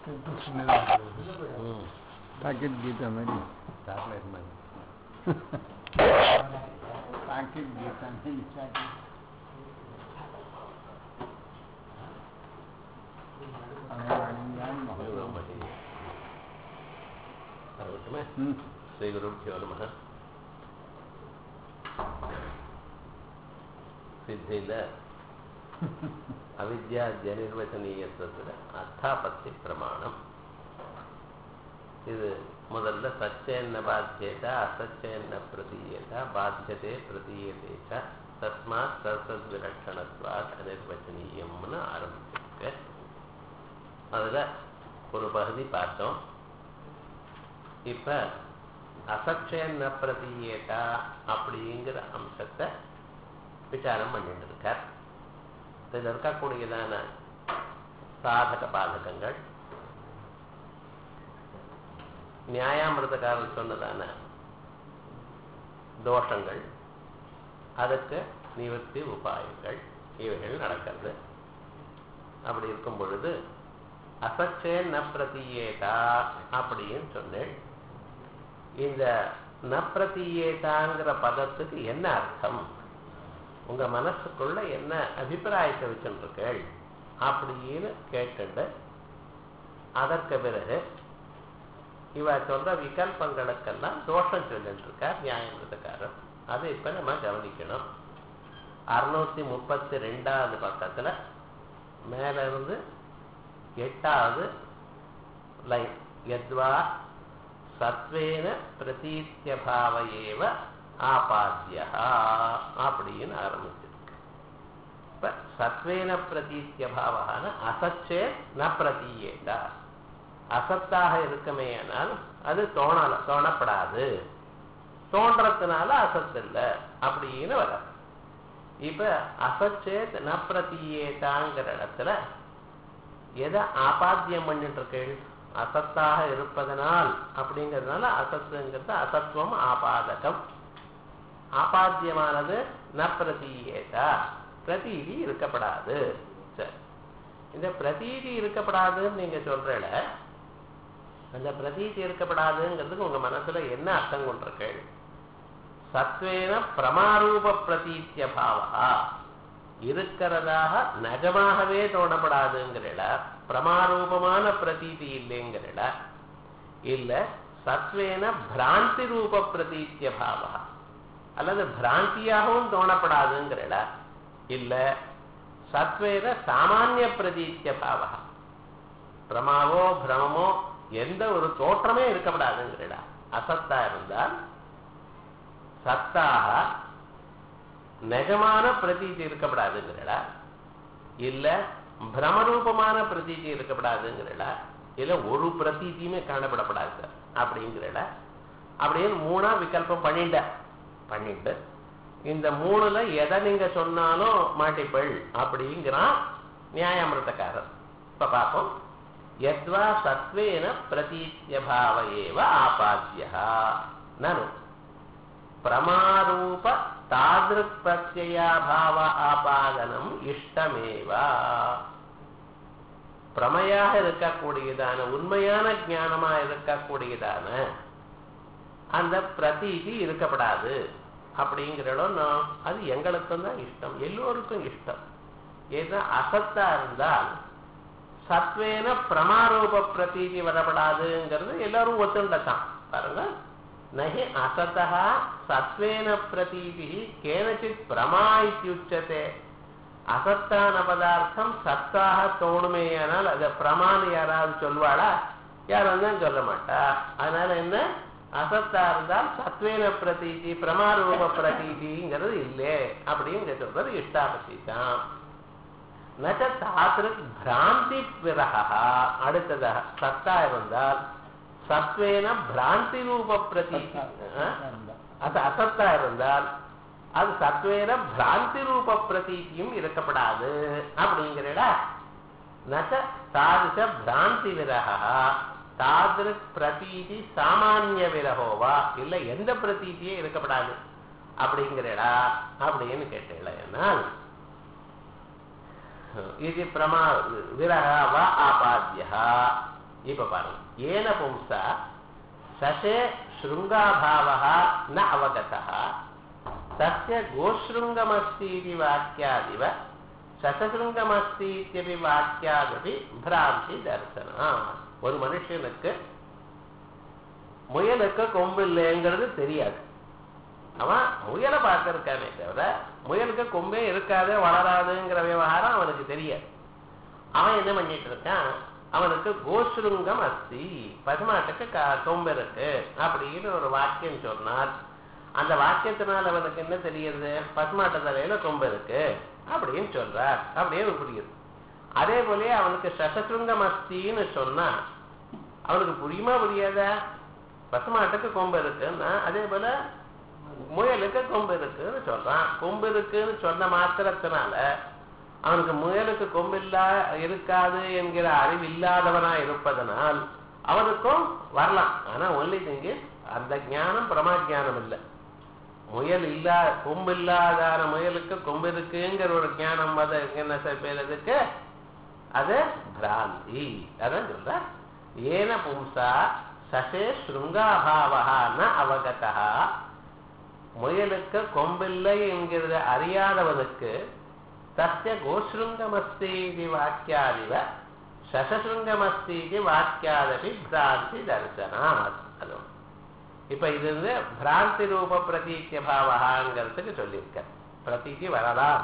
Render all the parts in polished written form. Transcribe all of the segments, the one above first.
Packet Gita मेरी chocolate में packet Gita नहीं चॉकलेट श्री गुरुभ्यो नमः सिद्धिल अविद्याद्य निर्वचनीयत्वத்தில் அர்த்தாபத்தி பிரமாணம். இது முதல்ல சச்சேன்ன பாத்தியேத அசச்சேன்ன பிரதீயேத பாத்தியதே பிரதீயதேச்ச தஸ்மாத் சத்விலட்சணத்வாத் அநிர்வச்சனீயம்னு ஆரம்பிச்சிருக்கு. அதில் ஒரு பகுதி பார்த்தோம். இப்போ அசச்சேன்ன பிரதீயேதா அப்படிங்கிற அம்சத்தை விசாரம் பண்ணிட்டு இருக்கார். இதில் இருக்கக்கூடியதான சாதக பாதகங்கள், நியாயாமிருதக்காரர் சொன்னதான தோஷங்கள், அதுக்கு நிவர்த்தி உபாயங்கள், இவைகள் நடக்கிறது. அப்படி இருக்கும் பொழுது அசச்சே ந பிரதீயேதா அப்படின்னு சொன்னேன். இந்த ந பிரதீயேதாங்கிற பதத்துக்கு என்ன அர்த்தம், உங்க மனசுக்குள்ள என்ன அபிப்பிராயத்தை வச்சுருக்கீள் அப்படின்னு கேட்டு அதற்கு பிறகு இவ சொல்ற விகல்பங்களுக்கெல்லாம் தோஷம் சொல்லிட்டு இருக்கார் நியாயமிருதக்காரர். அதை இப்ப நம்ம கவனிக்கணும். 632வது பக்கத்துல மேல இருந்து 8வது லைன், யத்வா சத்வேன பிரதீத்யபாவயேவ ஆபாத்யா அப்படின்னு ஆரம்பிச்சிருக்கு. இப்ப சத்வேன பிரதீத்யபாவான அசச்சே ந பிரதீயேதா, அசத்தாக இருக்குமே ஆனால் அது தோணப்படாது, தோன்றதுனால அசத்து இல்லை அப்படின்னு வர. இப்ப அசச்சேத் ந பிரதீயேதாங்கிற இடத்துல எதை ஆபாத்தியம் பண்ணிட்டு இருக்கீள், அசத்தாக இருப்பதனால் அப்படிங்கிறதுனால அசத்துங்கிறது அசத்துவம் ஆபாதகம். ஆபாத்தியமானது ந பிரதீயேதா, பிரதீதி இருக்கப்படாது. சரி, இந்த பிரதீதி இருக்கப்படாதுன்னு நீங்க சொல்றல, அந்த பிரதீதி இருக்கப்படாதுங்கிறதுக்கு உங்க மனசுல என்ன அர்த்தம் கொண்டிருக்கு? சத்வேன பிரமாரூப பிரதீத்திய பாவா, இருக்கிறதாக நஜமாகவே தோணப்படாதுங்கிறல, பிரமாரூபமான பிரதீதி இல்லைங்கிறல, இல்ல சத்வேன பிராந்தி ரூப பிரதீத்திய பாவா, அல்லது பிராந்தியாகவும் தோணப்படாதுங்கிறல, இல்ல சத்வேன சாமானிய பிரதீத்திய பாவா, பிரமாவோ பிரமமோ எந்த ஒரு தோற்றமே இருக்கப்படாதுங்கிறல. அசத்தா இருந்தால் சத்தாக நிஜமான பிரதீதி இருக்கப்படாதுங்கிறல, இல்ல பிரமரூபமான பிரதீதி இருக்கப்படாதுங்கிறல, இல்ல ஒரு பிரதீதியுமே காணப்படப்படாது அப்படிங்கிறல. அப்படின்னு 3 விகல்பம் பண்ணிட்டு இந்த 3ல எதை நீங்க சொன்னாலும் மாட்டிப்பள் அப்படிங்கிறான் நியாயாமிருதக்காரர். இப்ப பார்ப்போம். யத்வா சத்வேன பிரதீத்யபாவயேவ ஆபாத்யா நனு பிரமாரூப தாத்ருக் பிரத்யயாபாவ ஆபாதனம் இஷ்டமேவா. பிரமையாக இருக்கக்கூடியதான உண்மையான ஞானமா இருக்கக்கூடியதான அந்த பிரதீதி இருக்கப்படாது அப்படிங்கிறோம். அது எங்களுக்கும் தான் இஷ்டம், எல்லோருக்கும் இஷ்டம். ஏதோ அசத்தா இருந்தால் சத்வேன பிரமாரூப பிரதீதி வரப்படாதுங்கிறது எல்லாரும் ஒத்துண்டதான். பாருங்க, நஹி அசதா சத்வேன பிரதீதி கேனச்சித் பிரமா இத்யுச்சதே. அசத்தான பதார்த்தம் சத்தாக தோணுமேயானால் அதை பிரமான்னு யாராவது சொல்வாளா? யாரும் தான் சொல்ல மாட்டா. அதனால என்ன, அசத்தா இருந்தால் சத்வேன பிரதீதி பிரமாரூப பிரதீதிங்கிறது இல்லை அப்படின்னு சொல்றது இஷ்டாபத்தி தான். நச்ச தாத்ருக் பிராந்தி விரகா. அடுத்ததாக சத்தா இருந்தால் சத்வேன பிராந்தி ரூப பிரதீதி, அது அசத்தா இருந்தால் அது சத்வேன பிராந்தி ரூப பிரதீதியும் இருக்கப்படாது அப்படிங்கிறட. நச்ச தாதிச பிராந்தி விரகா தாத்ருக் பிரதீதி சாமானிய விரகோவா, இல்ல எந்த பிரதீதியே இருக்கப்படாது அப்படிங்கிறடா அப்படின்னு கேட்டேன். இது பிரமா விரகா வா ஆபாத்யா இப்ப பாருங்க, ஏன பும்சா சசே ஸ்ருங்காபாவः ந அவகதः தஸ்ய கோஸ்ருங்கமஸ்தி இதி வாக்கியாதிவ சசசிருங்கமஸ்தி இத்யபி வாக்கியாதபி பிராந்தி தர்சனா. ஒரு மனுஷனுக்கு முயலுக்கு கொம்பு இல்லைங்கிறது தெரியாது. அவன் முயலை பார்த்திருக்கானே தவிர முயலுக்கு கொம்பே இருக்காது வளராதுங்கிற விவகாரம் அவனுக்கு தெரியாது. அவன் என்ன பண்ணிட்டு இருக்கான், அவனுக்கு கோஸ்ருங்கம் அஸ்தி, பசுமாட்டுக்கு கொம்பு இருக்கு அப்படின்னு ஒரு வாக்கியம் சொன்னார். அந்த வாக்கியத்தினால் அவனுக்கு என்ன தெரியுது, பசுமாட்டு தலையில கொம்பு இருக்கு அப்படின்னு சொல்றார், அப்படியே புரியுது. அதே போல அவனுக்கு சசசுருங்கம் அஸ்தின்னு சொன்னா அவனுக்கு புரியுமா புரியாதா? பசுமாட்டுக்கு கொம்பு இருக்குன்னா அதே போல முயலுக்கு கொம்பு இருக்குன்னு சொல்றான். கொம்பு இருக்குன்னு சொன்ன மாத்திரத்தினால அவனுக்கு முயலுக்கு கொம்பு இருக்காது என்கிற அறிவு இல்லாதவனா இருப்பதனால் அவனுக்கும் வரலாம். ஆனா ஒன்லி திங்கு அந்த ஞானம் பிரமாஜானம் இல்லை. முயல் கொம்பு இல்லாத முயலுக்கு கொம்பு இருக்குங்கிற ஒரு ஞானம் அது என்ன பேருக்கு, அது பிராந்தி. அதான் சொல்ற, ஏன பும்சா சசே ஸ்ருங்காபாவः ந அவகதः, முயலுக்கு கொம்பில்லை என்கிறத அறியாதவனுக்கு தஸ்ய கோஸ்ருங்கமஸ்தி இது வாக்கியாதிவ சசசுருங்கமஸ்தி இது வாக்கியாதபி பிராந்தி தர்சனாத். அது இப்ப இது வந்து பிராந்தி ரூப பிரதீத்திய பாவகாங்கிறதுக்கு சொல்லியிருக்க, பிரதீதி வரலாம்.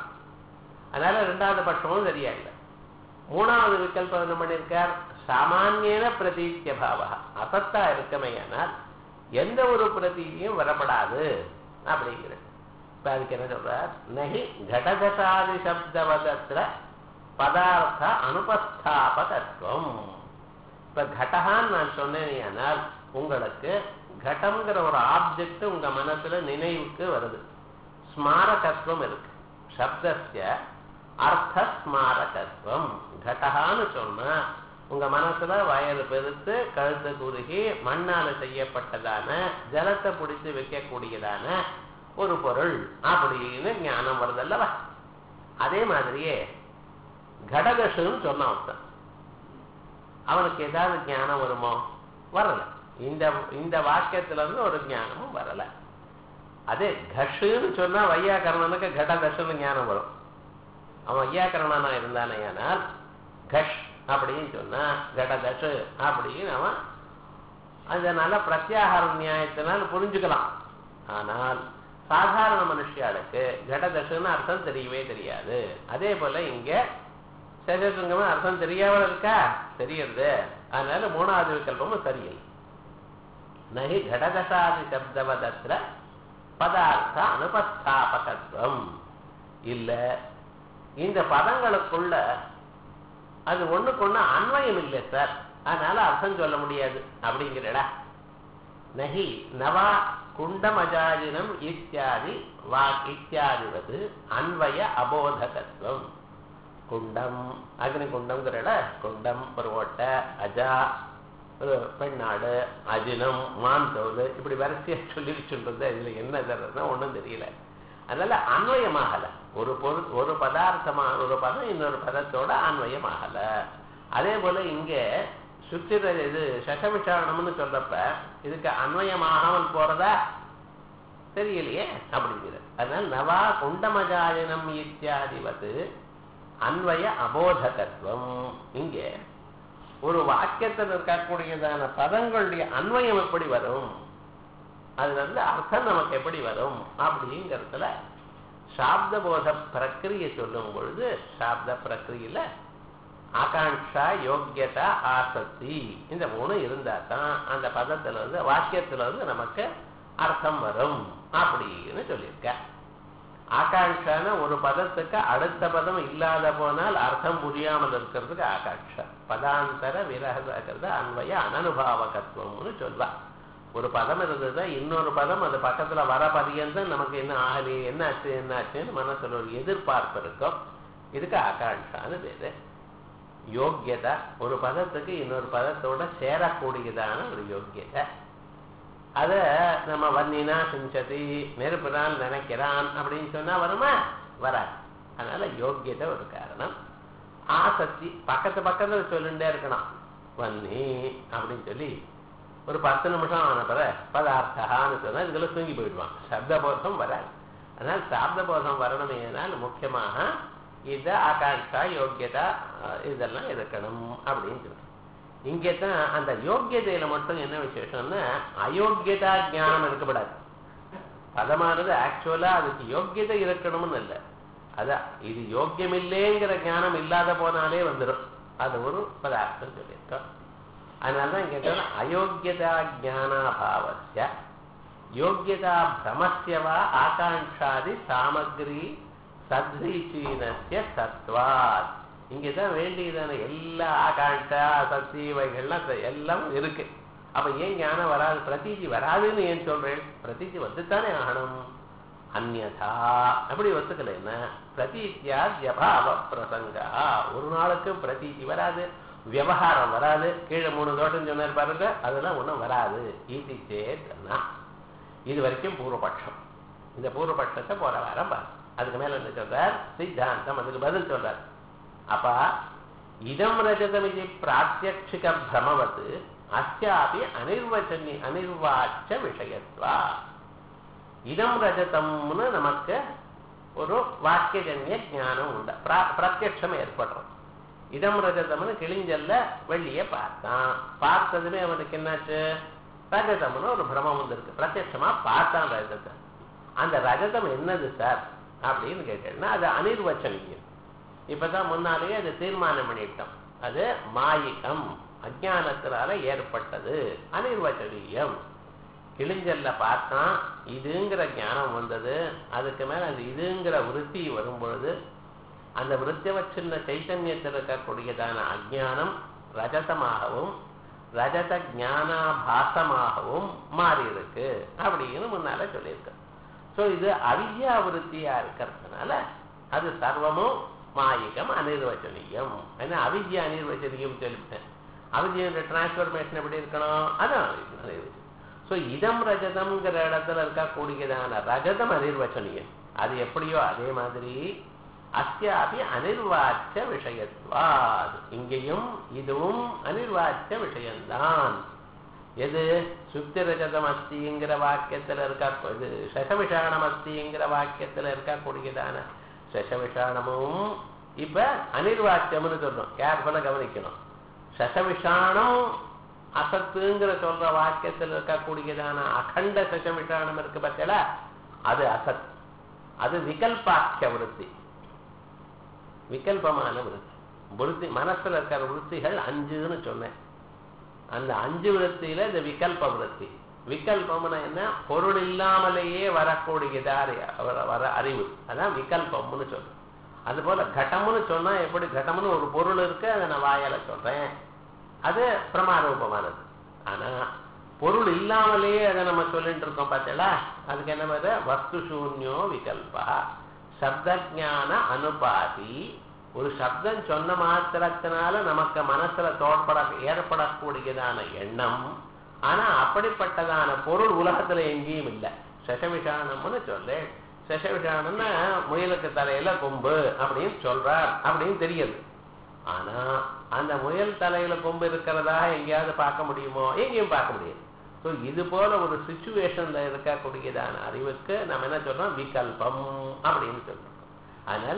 அதனால ரெண்டாவது பட்சமும் சரியா இல்லை. மூணாவது விகல்பம் என்ன பண்ணியிருக்கார், சாமானியன பிரதீத்திய பாவா, அசத்தா இருக்கமையானால் எந்த ஒரு பிரதீதியும் வரப்படாது அப்படிங்கிற. இப்ப அதுக்கு என்ன சொல்றார், நகி கடகசாதி சப்தவதத்திர பதார்த்த அனுபஸ்தாபகத்துவம். இப்ப கடகான்னு நான் சொன்னேனால் உங்களுக்கு கடம்ங்கிற ஒரு ஆப்ஜெக்ட் உங்க மனசுல நினைவுக்கு வருது, ஸ்மாரகத்துவம் இருக்கு. சப்தஸ்ய அர்த்த ஸ்மாரகத்துவம். கடகான்னு சொன்னா உங்க மனசுல வயது பெருத்து கழுத்து குறுகி மண்ணால செய்யப்பட்டதான ஜலத்தை பிடித்து வைக்கக்கூடியதான ஒரு பொருள் அப்படின்னு ஞானம் வருதல்லவா. அதே மாதிரியே கடகசுன்னு சொன்னான் ஒருத்தன், அவனுக்கு ஏதாவது ஞானம் வருமோ? வரல. இந்த வாக்கியத்துல இருந்து ஒரு ஞானமும் வரல. அதே கஷுன்னு சொன்னா வையாக்கரணனுக்கு கடகஷுன்னு ஞானம் வரும். அவன் வையாக்கரணனா இருந்தானே, ஆனால் கஷ் அப்படின்னு சொன்னா கடகஷு அப்படின்னு அவன் அதனால பிரத்யாகார நியாயத்தினால் புரிஞ்சுக்கலாம். ஆனால் சாதாரண மனுஷியாளுக்கு கடகஷுன்னு அர்த்தம் தெரியவே தெரியாது. அதே போல இங்க சசசுங்கமா அர்த்தம் தெரியாமல் இருக்கா, தெரியுது. அதனால மூணாவது விகல்பமும் சரியில்லை. நகி கடகசாதி சப்தவதத்திர பதார்த்த அனுபஸ்தாபகத்துவம் இல்ல. இந்த பதங்களுக்குள்ள அது ஒண்ணுக்கு ஒண்ணு அன்வயம் இல்லை சார், அதனால அர்த்தம் சொல்ல முடியாது அப்படிங்கிறடா. நகி நவா குண்டமஜாதினம் இத்தியாதி இத்தியாதிவது அன்வய அபோதகத்துவம். குண்டம் அக்னி குண்டம்ங்கிறட, குண்டம் ஒரு ஓட்டை, அஜா ஒரு பெண்ணாடு, அஜினம் மாந்தோல், இப்படி வரிசையா சொல்லி சொல்றது இதுல என்ன தர்றதுன்னா ஒன்றும் தெரியல. அதனால அன்வயமாகல. ஒரு பதார்த்தமான ஒரு பதம் இன்னொரு பதத்தோட அன்வயமாகல. அதே போல இங்க சுத்திர இது சசவிசாரணம்னு சொல்றப்ப இதுக்கு அன்வயமாகாமல் போறதா தெரியலையே அப்படிங்கிறது. அதனால நவா குண்டமஜாயனம் இத்தியாதிவது அன்வய அபோதகத்துவம். இங்கே ஒரு வாக்கியத்தில் இருக்கக்கூடியதான பதங்களுடைய அன்வயம் எப்படி வரும், அதுல இருந்து அர்த்தம் நமக்கு எப்படி வரும் அப்படிங்கிறதுல சாப்த போத பிரக்கிரியை சொல்லும் பொழுது சாப்த பிரக்கிரியில ஆகாங்ஷா, யோக்கியதா, ஆசக்தி இந்த மூணு இருந்தா தான் அந்த பதத்துல இருந்து வாக்கியத்துல இருந்து நமக்கு அர்த்தம் வரும் அப்படின்னு சொல்லியிருக்க. ஆகாங்ஷான ஒரு பதத்துக்கு அடுத்த பதம் இல்லாத போனால் அர்த்தம் புரியாமல் இருக்கிறதுக்கு ஆகாங்ஷா. பதாந்தர விரகத அன்வய அனனுபாவகத்துவம்னு சொல்வா. ஒரு பதம் இருந்ததுதான் இன்னொரு பதம் அது பக்கத்துல வர பரியந்தான் நமக்கு என்ன ஆகலையே, என்ன ஆச்சு என்ன ஆச்சுன்னு மனசுல ஒரு எதிர்பார்ப்பு இருக்கும். இதுக்கு ஆகாங்ஷான்னு பேரு. யோக்கியதா ஒரு பதத்துக்கு இன்னொரு பதத்தோட சேரக்கூடியதான ஒரு யோக்கியதை. அத நம்ம வன்னினா சிஞ்சதி நெருப்புதான் நினைக்கிறான் அப்படின்னு சொன்னா வருமா? வராது. அதனால யோக்கியதை ஒரு காரணம். ஆசக்தி பக்கத்துல சொல்லிட்டே இருக்கணும். வன்னி அப்படின்னு சொல்லி ஒரு 10 நிமிஷம் ஆன பிற பதார்த்தான்னு சொன்னா இதுல தூங்கி போயிடுவான். சப்தபோதம் வராது. அதனால சப்தபோதம் வரணுமேனால் முக்கியமாக இந்த ஆகாங்ஷா யோக்கியதா இதெல்லாம் இருக்கணும் அப்படின்னு சொல்றோம். இங்கே தான் அந்த யோக்கியதையில மட்டும் என்ன விசேஷம்னா அயோக்கியதா ஞானம் இருக்கப்படாது. பதமானது ஆக்சுவலா அதுக்கு யோக்கியதை இருக்கணும்னு இல்லை. அதான் இது யோக்கியமில்லைங்கிற ஞானம் இல்லாத போனாலே வந்துடும். அது ஒரு பதார்த்தம் சொல்லியிருக்கோம். அதனாலதான் இங்க அயோக்கியதா ஜானாபாவஸ்ய யோக்கியதா பிரமஸ்யவா ஆகாங்ஷாதி சாமகிரி சத்ரீச்சீனஸ்ய சத்வாத். இங்கதான் வேண்டியதான எல்லா ஆகாங்ஷா சக்தி இவைகள்லாம் எல்லாம் இருக்கு. அப்ப ஏன் ஞானம் வராது, பிரதீதி வராதுன்னு ஏன் சொல்றேன்? பிரதீதி வந்துத்தானே ஆகணும். அந்யதா அப்படி ஒத்துக்கலைன்னா பிரதீத்தியா வியபாவ பிரசங்கா, ஒரு நாளுக்கு பிரதீதி வராது, விவகாரம் வராது. கீழே 3 தோஷம் சொன்னார் பாருங்க, அதெல்லாம் ஒன்றும் வராது. ஈதி சேத்னா இது வரைக்கும் பூர்வபட்சம். இந்த பூர்வபட்சத்தை போற வாரம் பாரு. அதுக்கு மேல என்ன சொல்றார் சித்தாந்தம், அதுக்கு பதில் சொல்றார். அப்பா இதம் ரஜதம் இது பிராத்யக்ஷிக பிரமவத் அஸ்யாபி அனிர்வாச்ச விஷயத்வா. இதம் ரஜதம்னு நமக்கு ஒரு வாக்கியஜன்ய ஞானம் உண்டு, பிரத்யட்சம் ஏற்படுறோம். இதம் ரஜதம்னு கிழிஞ்சல்ல வெள்ளிய பார்த்தான். பார்த்ததுமே அவனுக்கு என்னாச்சு, ரஜதம்னு ஒரு பிரமம் வந்திருக்கு. பிரத்யட்சமா பார்த்தான் ரஜதம். அந்த ரஜதம் என்னது சார் அப்படின்னு கேட்டேன்னா அது அனிர்வச்சனீயம். இப்பதான் முன்னாலேயே அது தீர்மானம் பண்ணிட்டோம். அது மாயிகம், அஜானத்தினால ஏற்பட்டது, அனிர்வச்சனீயம். கிழிஞ்சல்ல பார்த்தான், இதுங்கிற ஞானம் வந்தது. அதுக்கு மேல அது இதுங்கிற விருத்தி வரும்பொழுது அந்த விருத்திய வச்சிருந்த சைத்தன்யத்தில் இருக்கக்கூடியதான அஜானம் ரஜதமாகவும் ரஜத ஞானாபாசமாகவும் மாறி இருக்கு அப்படின்னு முன்னால சொல்லியிருக்கு. ஸோ இது அவித்யா விருத்தியா இருக்கிறதுனால அது சர்வமும் மாயிகம் அனிர்வச்சனீயம். ஏன்னா அவித்யா அனிர்வச்சனீயம் சொல்லிவிட்டேன். அவித்யோட டிரான்ஸ்பர்மேஷன் எப்படி இருக்கணும், அதான் அனிர்வச்சனம். ஸோ இதம் ரஜதம்ங்கிற இடத்துல இருக்கக்கூடியதான ரஜதம் அனிர்வச்சனீயம். அது எப்படியோ அதே மாதிரி அஸ்யாபி அனிர்வாச்ச விஷயத்வாத், இங்கேயும் இதுவும் அனிர்வாச்ச விஷயம்தான். எது சுப்தி ரஜதம் அஸ்திங்கிற வாக்கியத்தில் இருக்கா, இது சசவிஷாணம் அஸ்திங்கிற வாக்கியத்தில் இருக்கக்கூடியதான சசவிஷாணமும் இப்ப அனிர்வாச்சம்னு சொல்லணும். கேர்ஃபுல்லா கவனிக்கணும். சசவிஷாணம் அசத்துங்கிற சொல்ற வாக்கியத்தில் இருக்கக்கூடியதான அகண்ட சசவிஷாணம் இருக்கு பார்த்தா அது அசத். அது விகல்பாக்கிய விருத்தி, விகல்பமான விருத்தி. மனசுல இருக்கிற விருத்திகள் 5ன்னு சொன்னேன். அந்த 5 விருத்தியில இந்த விகல்ப விருத்தி. விகல்பம்னா என்ன, பொருள் இல்லாமலேயே வரக்கூடியதா வர அறிவு, அதான் விகல்பம்னு சொல்றேன். அது போல கடம்னு சொன்னா எப்படி, கடம்னு ஒரு பொருள் இருக்கு, அதை நான் வாயால சொல்றேன், அது பிரமாரூபமானது. ஆனா பொருள் இல்லாமலேயே அதை நம்ம சொல்லிட்டு இருக்கோம் பார்த்தா அதுக்கு என்ன பேரு, வஸ்து சூன்யோ விகல்பா. சப்தஜான அனுபாதி, ஒரு சப்தம் சொன்ன மாத்திரத்தினால நமக்கு மனசுல ஏற்படக்கூடியதான எண்ணம். ஆனா அப்படிப்பட்டதான பொருள் உலகத்துல எங்கேயும் இல்லை. சசவிஷானம்னு சொல்லு, சசவிஷானம்னா முயலுக்கு தலையில கொம்பு அப்படின்னு சொல்றார் அப்படின்னு தெரியுது. ஆனா அந்த முயல் தலையில கொம்பு இருக்கிறதா எங்கேயாவது பார்க்க முடியுமோ, எங்கேயும் பார்க்க முடியாது. ஸோ இது போல ஒரு சிச்சுவேஷன்ல இருக்கக்கூடியதான அறிவுக்கு நம்ம என்ன சொல்றோம், விகல்பம் அப்படின்னு சொல்றோம். அதனால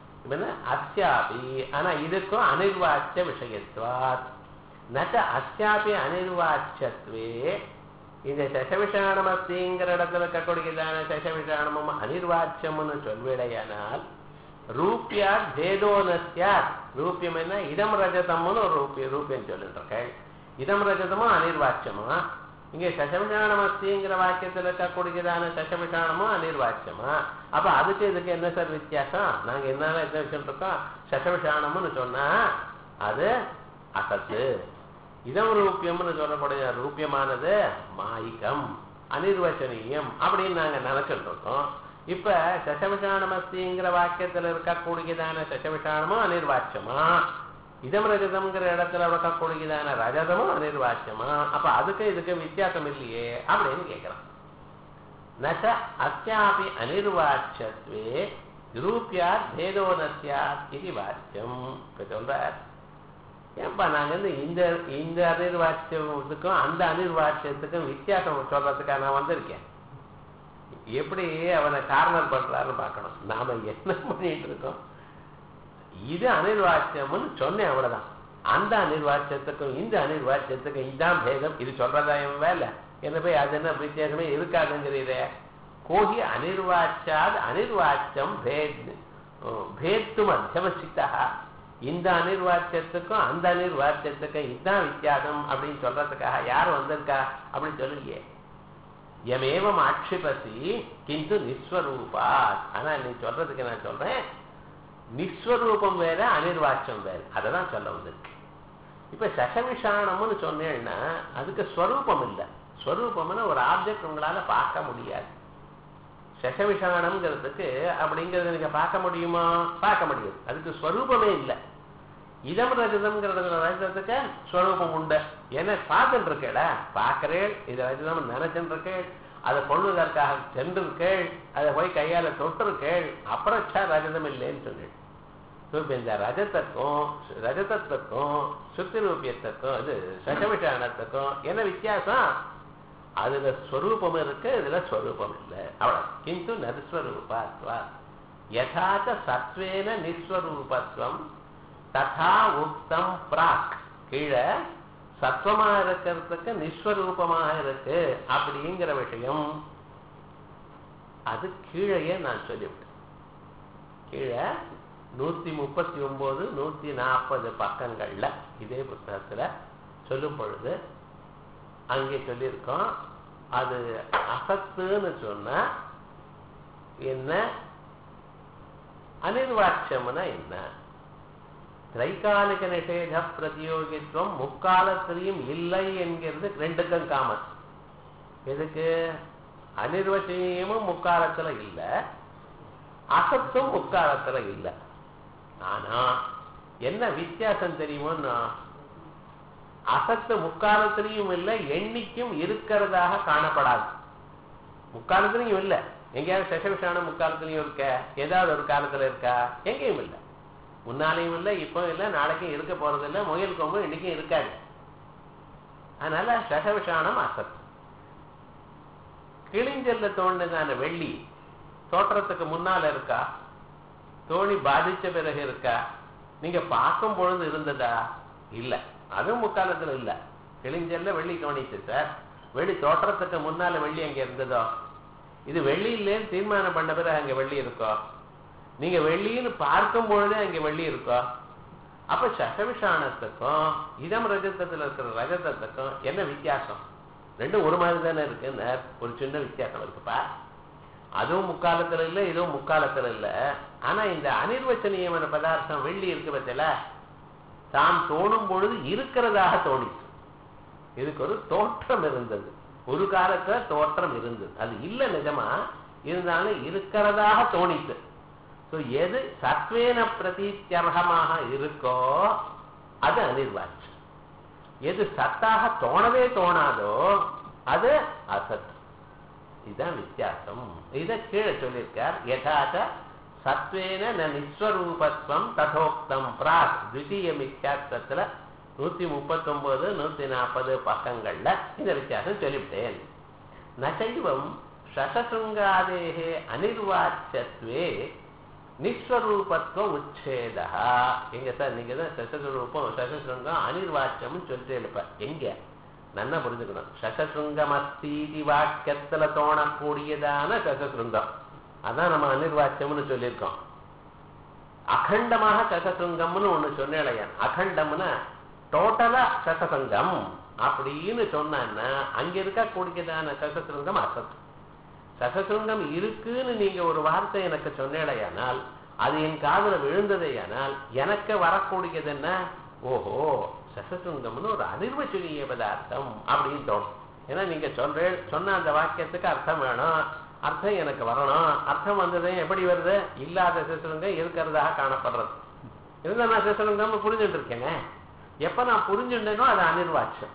அஸ்யாபி, ஆனா இதுக்கும் அனிர்வாச்ச விஷயத்வாத். நச்ச அஸ்யாபி அனிர்வாச்சத்வே, இந்த சசவிஷாணம் அஸ்திங்கிற இடத்துல இருக்கக்கூடியதான சசவிஷாணமும் அனிர்வாச்சம்னு சொல்விடையானால் ரூபியா பேதோனஸ்யா. ரூபியம் என்ன, இதம் ரஜதம்னு ஒரு ரூபியம் சொல்லிட்டு இதம் ரஜதமும் அனிர்வாச்சமா. இங்க சசவிஷாணமஸ்திங்கிற வாக்கியத்தில் இருக்கக்கூடியதான சசவிஷாணமும் அனிர்வாச்சமா. அப்ப அதுக்கு இதுக்கு என்ன சார் வித்தியாசம்? நாங்க என்ன வச்சுட்டு இருக்கோம், சசவிஷாணம்னு சொன்னா அது அசத்து, இதம் ரூபியம்னு சொல்லக்கூடிய ரூபியமானது மாயிகம் அனிர்வச்சனீயம் அப்படின்னு நாங்க நினைச்சிட்டு இருக்கோம். இப்ப சசவிஷாணமஸ்திங்கிற வாக்கியத்தில் இருக்கக்கூடியதான சசவிஷாணமும் அனிர்வாச்சமா, இதம் ரஜதம்ங்கிற இடத்துல இருக்கக்கூடியதான ரஜதமும் அனிர்வாச்சமா. அப்ப அதுக்கு இதுக்கு வித்தியாசம் இல்லையே அப்படின்னு கேட்கிறான். நச்ச அஸ்யாபி அனிர்வாச்சத்வே ரூபியா பேதோனஸ்யா இது வாக்கியம் சொல்றார். ஏன்பா நாங்க வந்து இந்த இந்த அனிர்வாட்சியத்துக்கும் அந்த அனிர்வாட்சியத்துக்கும் வித்தியாசம் சொல்றதுக்காக நான் வந்திருக்கேன். எப்படி அவனை கார்னர் பண்றாருன்னு பார்க்கணும். நாம என்ன பண்ணிட்டு இருக்கோம்? இது அனிர்வாட்சியம்னு சொன்னேன், அவ்வளவுதான். அந்த அனிர்வாட்சியத்துக்கும் இந்த அனிர்வாட்சியத்துக்கும் இதான் பேதம். இது சொல்றதா என் வேலை? என்ன போய் அது என்ன வித்தியாசமே இருக்காதுங்கிறீரே. கோஹி அனிர்வாட்சாத் அனிர்வாட்சம் பேத்து மத்தியமசித்தா. இந்த அனிர்வாட்சத்துக்கும் அந்த அனிர்வாட்சத்துக்கும் இதுதான் வித்தியாசம் அப்படின்னு சொல்றதுக்காக யார் வந்திருக்கா அப்படின்னு சொல்லலையே. எமேவம் ஆட்சிபசி கிந்து நிஸ்வரூபா. ஆனா நீ சொல்றதுக்கு நான் சொல்றேன், நிஸ்வரூபம் வேற அனிர்வாட்சம் வேற. அததான் சொல்ல வந்திருக்கு. இப்ப சசவிஷாணம்னு சொன்னேன்னா அதுக்கு ஸ்வரூபம் இல்லை. ஸ்வரூபம்னு ஒரு ஆப்ஜெக்ட் உங்களால பார்க்க முடியாது. சசவிஷாணம்ங்கிறதுக்கு அப்படிங்கிறத நீங்க பார்க்க முடியுமா? பார்க்க முடியாது. அதுக்கு ஸ்வரூபமே இல்லை. இதம் ரஜதம்ங்கிறது ரஜதத்துக்கு ஸ்வரூபம் உண்டு. ஏன்னா பார்த்துட்டு இருக்கேடா, பார்க்கிறேள், இது ரஜதம் நினைச்சுட்டு இருக்கேள், அதை கொள்வதற்காக சென்றிருக்கேள், அதை போய் கையால தொட்டிருக்கேள், அப்புறம் ரஜதம் இல்லைன்னு சொல்லிடு. இந்த ரஜதத்துக்கும் சுத்திரூபியத்துக்கும் இது சசவிஷாணத்துக்கும் என்ன வித்தியாசம்? அதுல ஸ்வரூபம் இருக்கு, இதுல ஸ்வரூபம் இல்லை, அவ்வளவு. கிந்து நஸ்வரூபத்வா யதாச்ச சத்வேன நிஸ்வரூபத்வம் ததா உக்தம் பிராக். கீழே சத்வமா இருக்கிறதுக்கு நிஸ்வரூபமாக இருக்கு அப்படிங்கிற விஷயம் அது கீழே நான் சொல்லிவிட்டேன். கீழே 139 140 பக்கங்கள்ல இதே புத்தகத்துல சொல்லும் பொழுது அங்கே சொல்லியிருக்கோம். அது அசத்துன்னு சொன்னா என்ன, அனிர்வாட்சம்னா என்ன, திரைகாலிக நிஷேத பிரதியோகித்துவம் முக்காலத்திலையும் இல்லை என்கிறது ரெண்டுக்கும் காமன். எதுக்கு? அனிர்வச்சனமும் முக்காலத்துல இல்லை, அசத்தும் முக்காலத்துல இல்லை. ஆனா என்ன வித்தியாசம் தெரியுமோன்னா, அசத்து முக்காலத்திலையும் இல்லை, எண்ணிக்கும் இருக்கிறதாக காணப்படாது. முக்காலத்திலையும் இல்லை. எங்கேயாவது சசவிஷான முக்காலத்திலையும் இருக்க? ஏதாவது ஒரு காலத்துல இருக்கா? எங்கேயும் இல்லை. முன்னாலையும் இல்லை, இப்போ இல்லை, நாளைக்கும் இருக்க போறது இல்லை. முயல் கொம்பு இன்னைக்கும் இருக்காது. அதனால சசவிஷானம் அசத்து. கிளிஞ்சல்ல தோணுதான வெள்ளி தோற்றத்துக்கு முன்னால இருக்கா? தோணி பாதிச்ச பிறகு இருக்கா? நீங்க பார்க்கும் பொழுது இருந்ததா? இல்லை, அதுவும் முக்காலத்துல இல்லை. கிளிஞ்சல்ல வெள்ளி தோணிச்சு சார், வெள்ளி தோற்றத்துக்கு முன்னால வெள்ளி அங்க இருந்ததோ? இது வெள்ளி இல்லைன்னு தீர்மானம் பண்ண பிறகு அங்க வெள்ளி இருக்கோ? நீங்க வெள்ளின்னு பார்க்கும் பொழுதே அங்க வெள்ளி இருக்கோ? அப்ப சசவிஷானத்துக்கும் இதம் ரஜத்தத்துல இருக்கிற ரஜதத்துக்கும் என்ன வித்தியாசம்? ரெண்டும் ஒரு மாதிரி தானே இருக்குன்னு ஒரு சின்ன வித்தியாசம் இருக்குப்பா. அதுவும் முக்காலத்துல இல்லை, இதுவும் முக்காலத்துல இல்லை. ஆனா இந்த அனிர்வச்சனீயமான பதார்த்தம் வெள்ளி இருக்கு பத்தில, தாம் தோணும் பொழுது இருக்கிறதாக தோணிச்சு. இதுக்கு ஒரு தோற்றம் இருந்தது, ஒரு காலத்துல தோற்றம் இருந்தது. அது இல்லை நிஜமா இருந்தாலும் இருக்கிறதாக தோணிச்சு. எது சத்வேன பிரதீத்தியர்ஹமாக இருக்கோ அது அனிர்வாட்சம். எது சத்தாக தோணவே தோணாதோ அது அசத். இதுதான் வித்தியாசம். இதை கீழே சொல்லியிருக்கார். யதாச்ச சத்வேன நிஸ்வரூபத்வம் ததோக்தம் பிராக். த்விதீய மித்யாத்வத்துல 139 140 பக்கங்கள்ல இந்த வித்தியாசம் சொல்லிவிட்டேன். நசைவம் சசசுங்காதேஹே அனிர்வாட்சத்வே நிஸ்வரூபத்துவ உச்சேதா. எங்க சார் நீங்க தான் சசசுரூபம் சசசுங்கம் அனிர்வாட்சம்னு சொல்லிட்டு எழுப்ப. எங்க நல்லா புரிஞ்சுக்கணும். சசசுங்கம் அஸ்தீதி வாக்கியத்துல தோணக்கூடியதான சசசுங்கம் அதான் நம்ம அனிர்வாட்சம்னு சொல்லியிருக்கோம். அகண்டமாக சசசுங்கம்னு ஒண்ணு சொன்னேன். அகண்டம்னா டோட்டலா சசசங்கம் அப்படின்னு சொன்னா அங்க இருக்கக்கூடியதான சசசுங்கம் அசத். சசசுங்கம் இருக்குன்னு நீங்க ஒரு வார்த்தை எனக்கு சொன்னேடையானால், அது என் காதுல விழுந்ததையானால் எனக்கு வரக்கூடியது என்ன? ஓஹோ, சசசுங்கம்னு ஒரு அனிர்வச்சனீய பதார்த்தம் அப்படின்னு தோணும். ஏன்னா நீங்க சொன்ன அந்த வாக்கியத்துக்கு அர்த்தம் வேணும், அர்த்தம் எனக்கு வரணும். அர்த்தம் வந்ததே எப்படி வருது? இல்லாத சசசுங்கம் இருக்கிறதாக காணப்படுறது. இருந்தா நான் சசசுங்கம் புரிஞ்சுட்டு இருக்கேங்க. எப்ப நான் புரிஞ்சுட்டேனோ அது அனிர்வாட்சம்.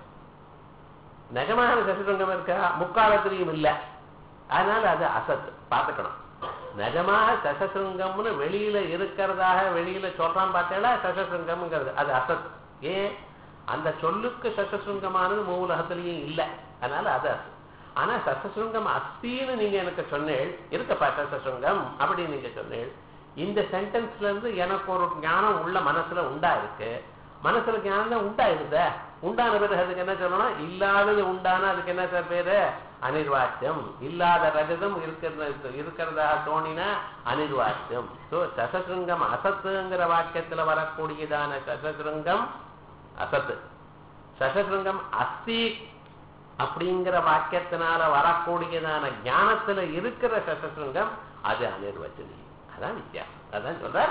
நிஜமான சசசுங்கம் இருக்கா? முக்காலத்திலையும் இல்லை, அதனால அது அசத். பார்த்துக்கணும். நிஜமாக சசசுங்கம்னு வெளியில இருக்கிறதாக வெளியில சொல்றான் பார்த்தேன்னா சசசுங்கம்ங்கிறது அது அசத். ஏன் அந்த சொல்லுக்கு சசசுங்கமானது மூலகத்திலையும் இல்லை, அதனால அது ஆனா சசசுங்கம் அஸ்தின்னு நீங்க எனக்கு சொன்னேள், இருக்கப்பா சசசுங்கம் அப்படின்னு நீங்க சொன்னேள். இந்த சென்டென்ஸ்ல இருந்து எனக்கு ஒரு ஞானம் உள்ள மனசுல உண்டா இருக்கு, மனசுல ஞானம் தான் உண்டாயிருத, உண்டான பிறகு அதுக்கு என்ன சொல்லணும், இல்லாதது உண்டானா அதுக்கு என்ன சார் பேரு, அனிர்வாச்சியம். இல்லாத ரஜதம் இருக்கிறதா தோணினா அனிர்வாச்சியம். ஸோ சசசுங்கம் அசத்துங்கிற வாக்கியத்துல வரக்கூடியதான சசசுங்கம் அசத்து, சசசுங்கம் அஸ்தி அப்படிங்கிற வாக்கியத்தினால வரக்கூடியதான ஞானத்துல இருக்கிற சசசுங்கம் அது அனிர்வச்சனீயம். அதான் வித்தியாசம். அதான் சொல்றார்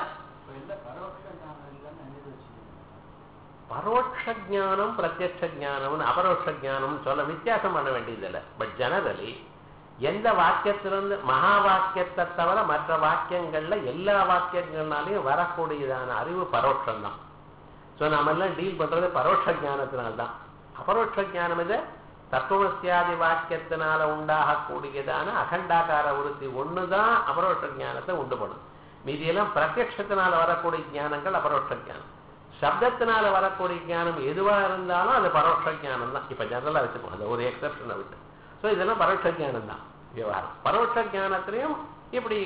பரோட்ச ஜானம் பிரத்யட்ச ஜானம் அபரோட்ச ஜானம் சொல்ல வித்தியாசம் பண்ண வேண்டியதில்லை. பட் ஜெனரலி எந்த வாக்கியத்திலிருந்து மகா வாக்கியத்தை தவிர மற்ற வாக்கியங்கள்ல எல்லா வாக்கியங்கள்னாலையும் வரக்கூடியதான அறிவு பரோட்சம் தான். ஸோ நாம எல்லாம் டீல் பண்றது பரோட்ச ஜானத்தினால்தான். அபரோட்ச ஜானம் இது தத்துவசியாதி வாக்கியத்தினால உண்டாகக்கூடியதான அகண்டாகார விருத்தி ஒண்ணுதான் அபரோட்ச ஜானத்தை உண்டு பண்ணும். மீதியெல்லாம் பிரத்யட்சத்தினால வரக்கூடிய ஞானங்கள் அபரோட்ச ஜானம். சப்தத்தினால வரக்கூடிய ஞானம் எதுவா இருந்தாலும் அது பரோட்ச ஜானம் தான். இப்ப ஜெனரலா வச்சுக்கோம், அந்த ஒரு எக்ஸப்ஷனை விட்டு. ஸோ இதெல்லாம் பரோட்ச ஜானம் தான் விவகாரம். பரோட்ச ஜானத்திலையும் இப்படி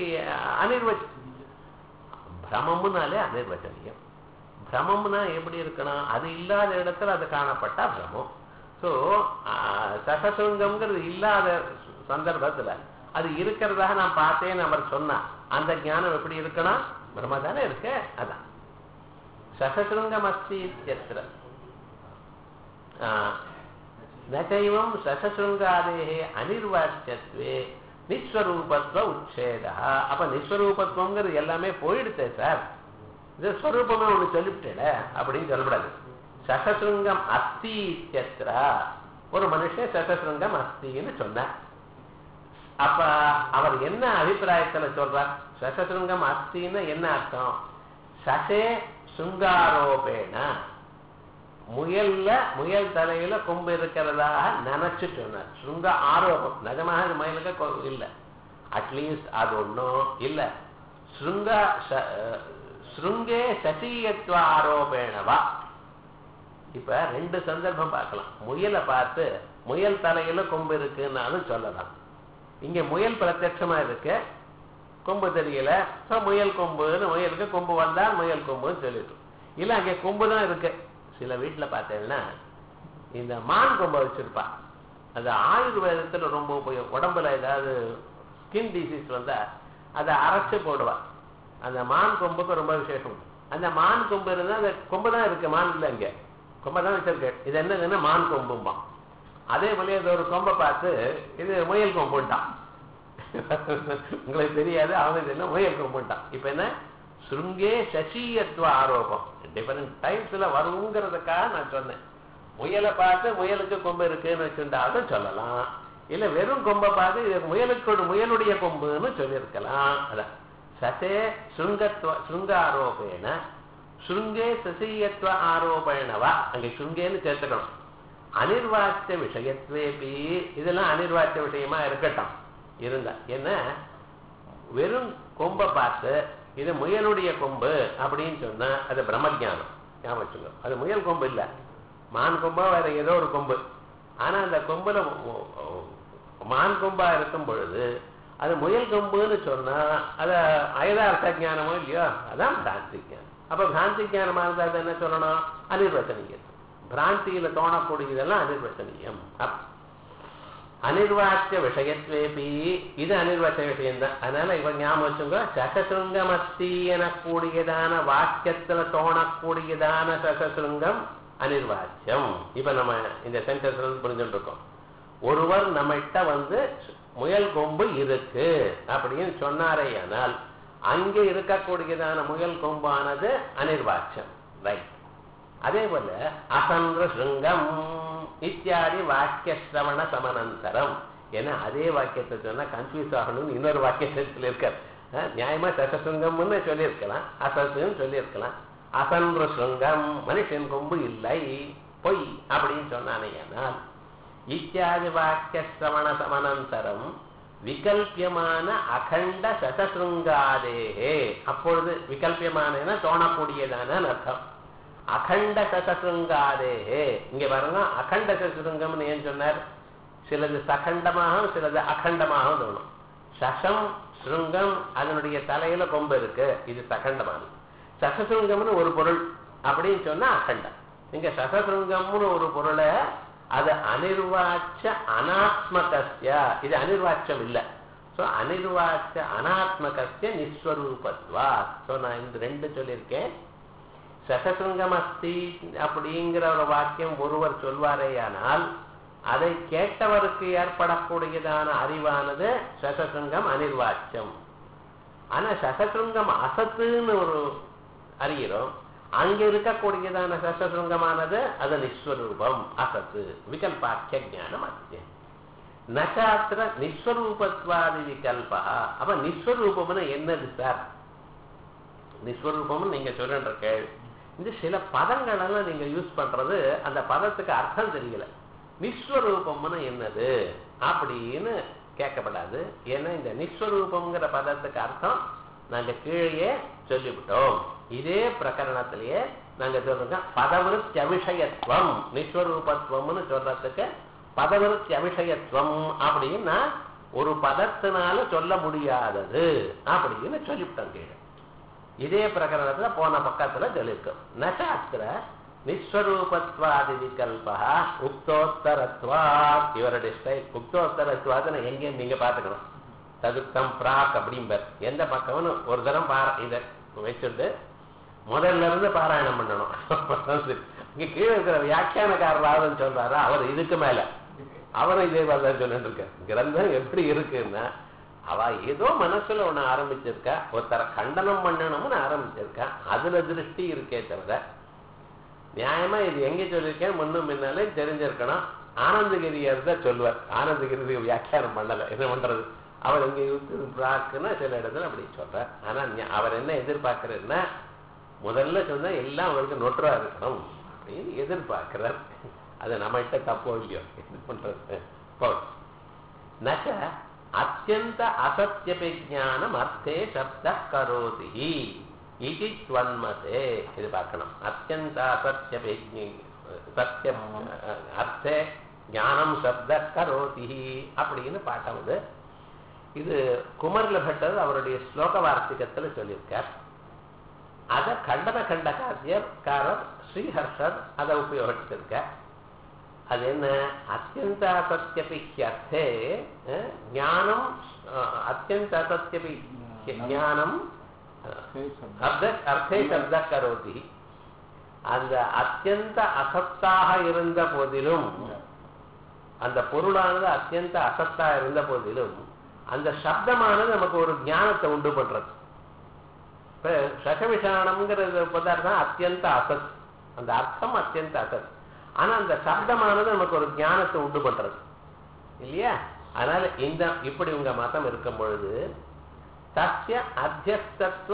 பிரமம்னாலே அனிர்வச்சனீயம். பிரமம்னா எப்படி இருக்கணும், அது இல்லாத இடத்துல அது காணப்பட்டா பிரமம். ஸோ சசசுங்கம்ங்கிறது இல்லாத சந்தர்ப்பத்துல அது இருக்கிறதாக நான் பார்த்தேன்னு அவர் சொன்னா அந்த ஞானம் எப்படி இருக்கணும், பிரம்ம தானே இருக்கு. அதான் சசசுங்கம் அஸ்தி இத்தியத்ர நைவம் சசசுங்காதேஹே அனிர்வாச்சியத்வே நிஸ்வரூபத்வ உச்சேதா. அப்ப நிஸ்வரூபத்துவங்கிறது எல்லாமே போயிடுச்சே சார், இது ஸ்வரூபமே ஒண்ணு சொல்லிவிட்டேல அப்படின்னு சொல்லக்கூடாது. சசசுங்கம் அஸ்தி இத்தியத்ர ஒரு மனுஷன் சசசுங்கம் அஸ்தின்னு சொன்னார். அப்ப அவர் என்ன அபிப்பிராயத்துல சொல்றார், சசசுங்கம் அஸ்தின்னு என்ன அர்த்தம், சசே சுங்காரோபேன முயல் தலையில கொம்பு இருக்கிறதாக நினைச்சு சொன்னார். சுங்க ஆரோபம் நிஜமாக முயலுக்கு இல்ல, அட்லீஸ்ட் அது ஒண்ணும் இல்ல. ஸ்ருங்கே சசியத்துவ ஆரோபேணவா. இப்ப ரெண்டு சந்தர்ப்பம் பார்க்கலாம். முயலை பார்த்து முயல் தலையில கொம்பு இருக்குன்னாலும் சொல்லலாம். இங்க முயல் பிரத்யட்சமா இருக்கு, கொம்பு தெரியல, முயல் கொம்புன்னு முயலுக்கு கொம்பு வந்தா முயல் கொம்புன்னு சொல்லிட்டு இல்ல அங்க கொம்பு தான் இருக்கு. சில வீட்டுல பார்த்தேன்னா இந்த மான் கொம்பை வச்சிருப்பா. அது ஆயுர்வேதத்துல ரொம்ப உபயோகம். உடம்புல ஏதாவது ஸ்கின் டிசீஸ் வந்தா அதை அரைச்சு போடுவா. அந்த மான் கொம்புக்கு ரொம்ப விசேஷம். அந்த மான் கொம்பு இருந்தா அந்த கொம்பு தான் இருக்கு, மான் இல்லை, இங்க கொம்பை தான் வச்சிருக்கு. இது என்னதுன்னா மான் கொம்பும்பா. அதே போல இது ஒரு கொம்பை பார்த்து இது முயல் கொம்புட்டான், உங்களுக்கு தெரியாது, அவனுக்கு என்ன முயல் கொம்புட்டான். இப்ப என்ன சுருங்கே சசியத்துவ ஆரோபம் டிஃபரெண்ட் டைப்ஸ்ல வருங்கிறதுக்காக நான் சொன்னேன். முயலை பார்த்து முயலுக்கு கொம்பு இருக்குன்னு வச்சுட்டாலும் சொல்லலாம், இல்ல வெறும் கொம்பை பார்த்து முயலுடைய கொம்புன்னு சொல்லியிருக்கலாம். அதான் சசே சுங்காரோபேன சுருங்கே சசியத்துவ ஆரோபேணவா. அங்க சுருங்கேன்னு சேர்த்துக்கணும். அனிர்வாச்சிய விஷயத்வேபி இதெல்லாம் அனிர்வாச்சிய விஷயமா இருக்கட்டும் இருந்தா என்ன, வெறும் கொம்பை பார்த்து இது முயலுடைய கொம்பு அப்படின்னு சொன்னா அது பிரம்மஜானம். ஞாபகம் வச்சுங்க, அது முயல் கொம்பு இல்ல, மான் கொம்பா வேற ஏதோ ஒரு கொம்பு. ஆனா அந்த கொம்புல மான் கொம்பா இருக்கும் பொழுது அது முயல் கொம்புன்னு சொன்னா அது அயதார்த்த ஜானமோ இல்லையோ, அதான் பிராந்தி ஜானம். அப்ப பிராந்தி ஜானமா இருந்தா என்ன சொல்லணும், அனிர்வச்சனீயம். பிராந்தியில தோணக்கூடியதெல்லாம் அனிர்வச்சனீயம். அனிர்வாச்சிய விஷயத்வேபி இது அனிர்வாச்சிய விஷயம்தான். அதனால இவன் ஞாபகம் வச்சுங்க, சசசுங்கமஸ்தி எனக்கூடியதான வாக்கியத்துல தோணக்கூடியதான சசசுங்கம் அனிர்வாச்சியம். இப்ப நம்ம இந்த சென்டென்ஸ்ல புரிஞ்சுட்டு இருக்கோம். ஒருவர் நம்மகிட்ட வந்து முயல் கொம்பு இருக்கு அப்படின்னு சொன்னாரே, ஆனால் அங்கே இருக்கக்கூடியதான முயல் கொம்பானது அனிர்வாச்சியம், ரைட். அதே போல அசந்திர சிருங்கம் இத்தியாதி வாக்கிய சிரவண சமனந்தரம். ஏன்னா அதே வாக்கியத்தை சொன்னா கன்ஃபியூஸ் ஆகணும்னு இன்னொரு வாக்கியத்தை சொல்லியிருக்கார். நியாயமா சசசுங்கம்னு சொல்லியிருக்கலாம், அசத்துன்னு சொல்லியிருக்கலாம். அசந்திர சிருங்கம் மனுஷன் கொம்பு இல்லை, பொய் அப்படின்னு சொன்னானே. ஆனால் இத்தியாதி வாக்கிய சிரவண சமனந்தரம் விகல்பியமான அகண்ட சசசுங்காதேகே. அப்பொழுது விகல்பியமான தோணக்கூடியதான அர்த்தம். அகண்ட சசசுங்காதேஹே. இங்க பாருங்க, அகண்ட சசசுங்கம்னு ஏன் சொன்னார்? சிலது சகண்டமாகவும் சிலது அகண்டமாகவும் தோணும். சசம் சுருங்கம், அதனுடைய தலையில கொம்பு இருக்கு, இது சகண்டமானது. சசசுங்கம்னு ஒரு பொருள் அப்படின்னு சொன்னா அகண்டம். இங்க சசசுங்கம்னு ஒரு பொருளை அது அனிர்வாச்ச அனாத்மகஸ்ய, இது அனிர்வாச்சம் இல்லை. ஸோ அனிர்வாச்ச அனாத்மகஸ்ய நிஸ்வரூபத்வா. ஸோ நான் இந்த ரெண்டு சொல்லியிருக்கேன். சசசுங்கம் அஸ்தி அப்படிங்கிற ஒரு வாக்கியம் ஒருவர் சொல்வாரேயானால் அதை கேட்டவருக்கு ஏற்படக்கூடியதான அறிவானது சசசுங்கம் அனிர்வாச்சம். ஆனா சசசுங்கம் அசத்துன்னு ஒரு அறிகிறோம். அங்க இருக்கக்கூடியதான சசசுங்கமானது அது நிஸ்வரூபம், அசத்து, விகல்பாக்கிய ஞானம் அத்தியம். நசாத்திர நிஸ்வரூபத்வாதி விகல்பா. அப்ப நிஸ்வரூபம்னு என்னது சார்? நிஸ்வரூபம்னு நீங்க சொல்ற இந்த சில பதங்கள் எல்லாம் நீங்க யூஸ் பண்றது அந்த பதத்துக்கு அர்த்தம் தெரியல. நிஸ்வரூபம்னு என்னது அப்படின்னு கேட்கப்படாது. ஏன்னா இந்த நிஸ்வரூபம்ங்கிற பதத்துக்கு அர்த்தம் நாங்க கீழே சொல்லிவிட்டோம். இதே பிரகரணத்திலேயே நாங்க சொல்றோங்க பதவிருத்தி அபிஷயத்துவம். நிஸ்வரூபத்துவம்னு சொல்றதுக்கு பதவிருத்தி அபிஷயத்துவம் அப்படின்னா ஒரு பதத்தினால சொல்ல முடியாதது அப்படின்னு சொல்லிவிட்டோம் கீழே. இதே பிரகரணத்துல போன பக்கத்துல சொல்லியிருக்கோம். நசாஸ்திர நிஸ்வரூபத்வாதி விகல்பா உக்தோத்தரத்வா. இவருடைய ஸ்டைல் உக்தோத்தரத்வாதுன்னு எங்கேயும் நீங்க பாத்துக்கணும். ததுக்தம் பிராக் அப்படிம்பர். எந்த பக்கம்னு ஒரு தரம் இதை வச்சுட்டு முதல்ல இருந்து பாராயணம் பண்ணணும். இங்க கீழே இருக்கிற வியாக்கியானக்காரராக சொல்றாரு, அவர் இதுக்கு மேல அவரும் இதே மாதிரி சொல்லிட்டு இருக்க. கிரந்தம் எப்படி இருக்குன்னா, அவ ஏதோ மனசுல ஒண்ணு ஆரம்பிச்சிருக்கா, ஒருத்தர கண்டனம் பண்ணணும்னு ஆரம்பிச்சிருக்கா, அதுல திருஷ்டி இருக்கே தவிர நியாயமா இது எங்க சொல்லியிருக்கேன் முன்னும் முன்னாலே தெரிஞ்சிருக்கணும். ஆனந்தகிரியர் தான் சொல்லுவார். ஆனந்தகிரி வியாக்கியானம் பண்ணல, என்ன பண்றது? அவர் எங்க பிராக்குன்னா சில இடத்துல அப்படி சொல்றார். ஆனா அவர் என்ன எதிர்பார்க்கிறாருன்னா, முதல்ல சொன்னா எல்லாம் அவருக்கு நொற்றா இருக்கணும் அப்படின்னு எதிர்பார்க்கிறார். அது நம்ம கிட்ட தப்போ இல்லையோ, இது பண்றது நச்ச அத்தியந்த அசத்திய விஜானம் அர்த்தே சப்த கரோதி இது துவன்மதே. இது பார்க்கணும். அத்தியந்த அசத்திய சத்தியம் அர்த்தே ஞானம் சப்த கரோதி அப்படின்னு பாட்டம். இது குமர்ல பட்டர் அவருடைய ஸ்லோக வார்த்திகத்துல சொல்லியிருக்கார். அதை கண்டன கண்டகாரர் ஸ்ரீஹர்ஷர் அதை உபயோகிச்சிருக்க. அது என்ன? அத்தியந்த அசத்தியபிஹ்யர்த்தே ஞானம், அத்தியந்த அசத்தியபி ஞானம் அர்த்தே சப்த கரோதி. அந்த அத்தியந்த அசத்தாக இருந்த போதிலும், அந்த பொருளானது அத்தியந்த அசத்தா இருந்த போதிலும் அந்த சப்தமானது நமக்கு ஒரு ஞானத்தை உண்டு பண்றது. இப்ப சகவிஷானம்ங்கிற பதார்த்தம் அத்தியந்த அசத், அந்த அர்த்தம் அத்தியந்த அசத். ஆனா அந்த சப்தமானது நமக்கு ஒரு ஞானத்தை உண்டு பண்றது இல்லையா? அதனால இந்த இப்படி உங்க மதம் இருக்கும் பொழுது தஸ்ய அத்தியஸ்தத்வ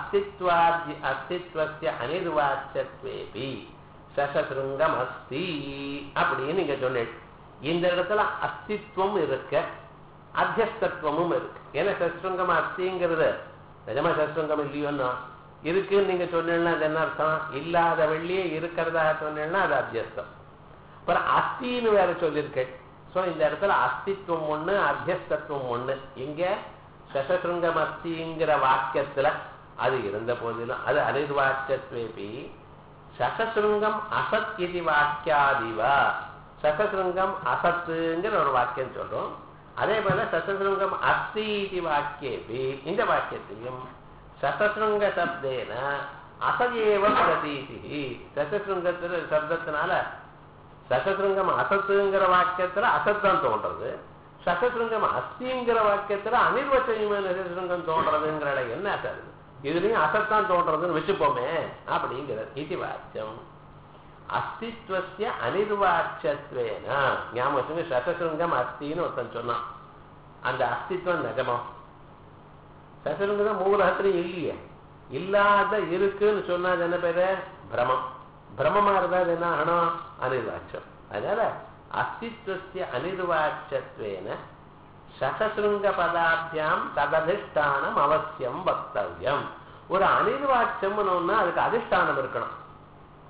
அஸ்தித்வஸ்ய அனிர்வாச்சத்வேபி சசசுருங்கம் அஸ்தி அப்படின்னு நீங்க சொன்னீங்க. இந்த இடத்துல அஸ்தித்வம் இருக்க, அத்தியஸ்தத்துவமும் இருக்கு. ஏன்னா சசுருங்கம் அஸ்திங்கிறது நிஜமா சசுருங்கம் இல்லையோன்னா இருக்குன்னு நீங்க சொன்னீங்கன்னா அது என்ன அர்த்தம்? இல்லாத வெள்ளியே இருக்கிறதா சொன்னீங்கன்னா அது அத்தியஸ்தம். அப்புறம் அஸ்தின்னு வேற சொல்லியிருக்கேன். ஸோ இந்த இடத்துல அஸ்தித்வம் ஒண்ணு, அத்தியஸ்தத்துவம் ஒண்ணு. இங்க சசசுருங்கம் அஸ்திங்கிற வாக்கியத்துல அது இருந்த போதிலும் அது அனிர்வாச்சத்வேபி சசசுருங்கம் அசத் இது வாக்கியாதிவா. சசசுருங்கம் அசத்துங்கிற ஒரு வாக்கியம் சொல்றோம். அதே போல சசசுருங்கம் அஸ்தி இது வாக்கியேபி இந்த வாக்கியத்தையும் சசசுருங்க சப்தேன அசதேவ பிரதீதி. சசசுருங்கத்துல சப்தத்தினால சசசுருங்கம் அசத்துங்கிற வாக்கியத்துல அசத்தான் தோன்றது, சசசுருங்கம் அஸ்திங்கிற வாக்கியத்துல அனிர்வச்சனியமான சசசுருங்கம் தோன்றதுங்கிற என்ன சார்? இதுலயும் அசத்தான் தோன்றதுன்னு வச்சுப்போமே அப்படிங்கிறது. இது வாக்கியம் அஸ்தித்வஸ்ய அனிர்வாச்சத்வேன. ஞாபகம் சசசுருங்கம் அஸ்தின்னு ஒருத்தன் சொன்னான். அந்த அஸ்தித்வம் நிஜமா? சசசுருங்கம் மூலகத்திலையும் இல்லையே. இல்லாத இருக்குன்னு சொன்னது என்ன பேரு? பிரமம். பிரமமா இருந்தாது என்ன ஆகணும்? அனிர்வாச்சம். அதனால அஸ்தித்வஸ்ய அனிர்வாச்சத்வேன சசசுருங்க பதாபியாம் தததிஷ்டானம் அவசியம் வக்தவ்யம். ஒரு அனிர்வாச்சம்னு அதுக்கு அதிஷ்டானம் இருக்கணும்.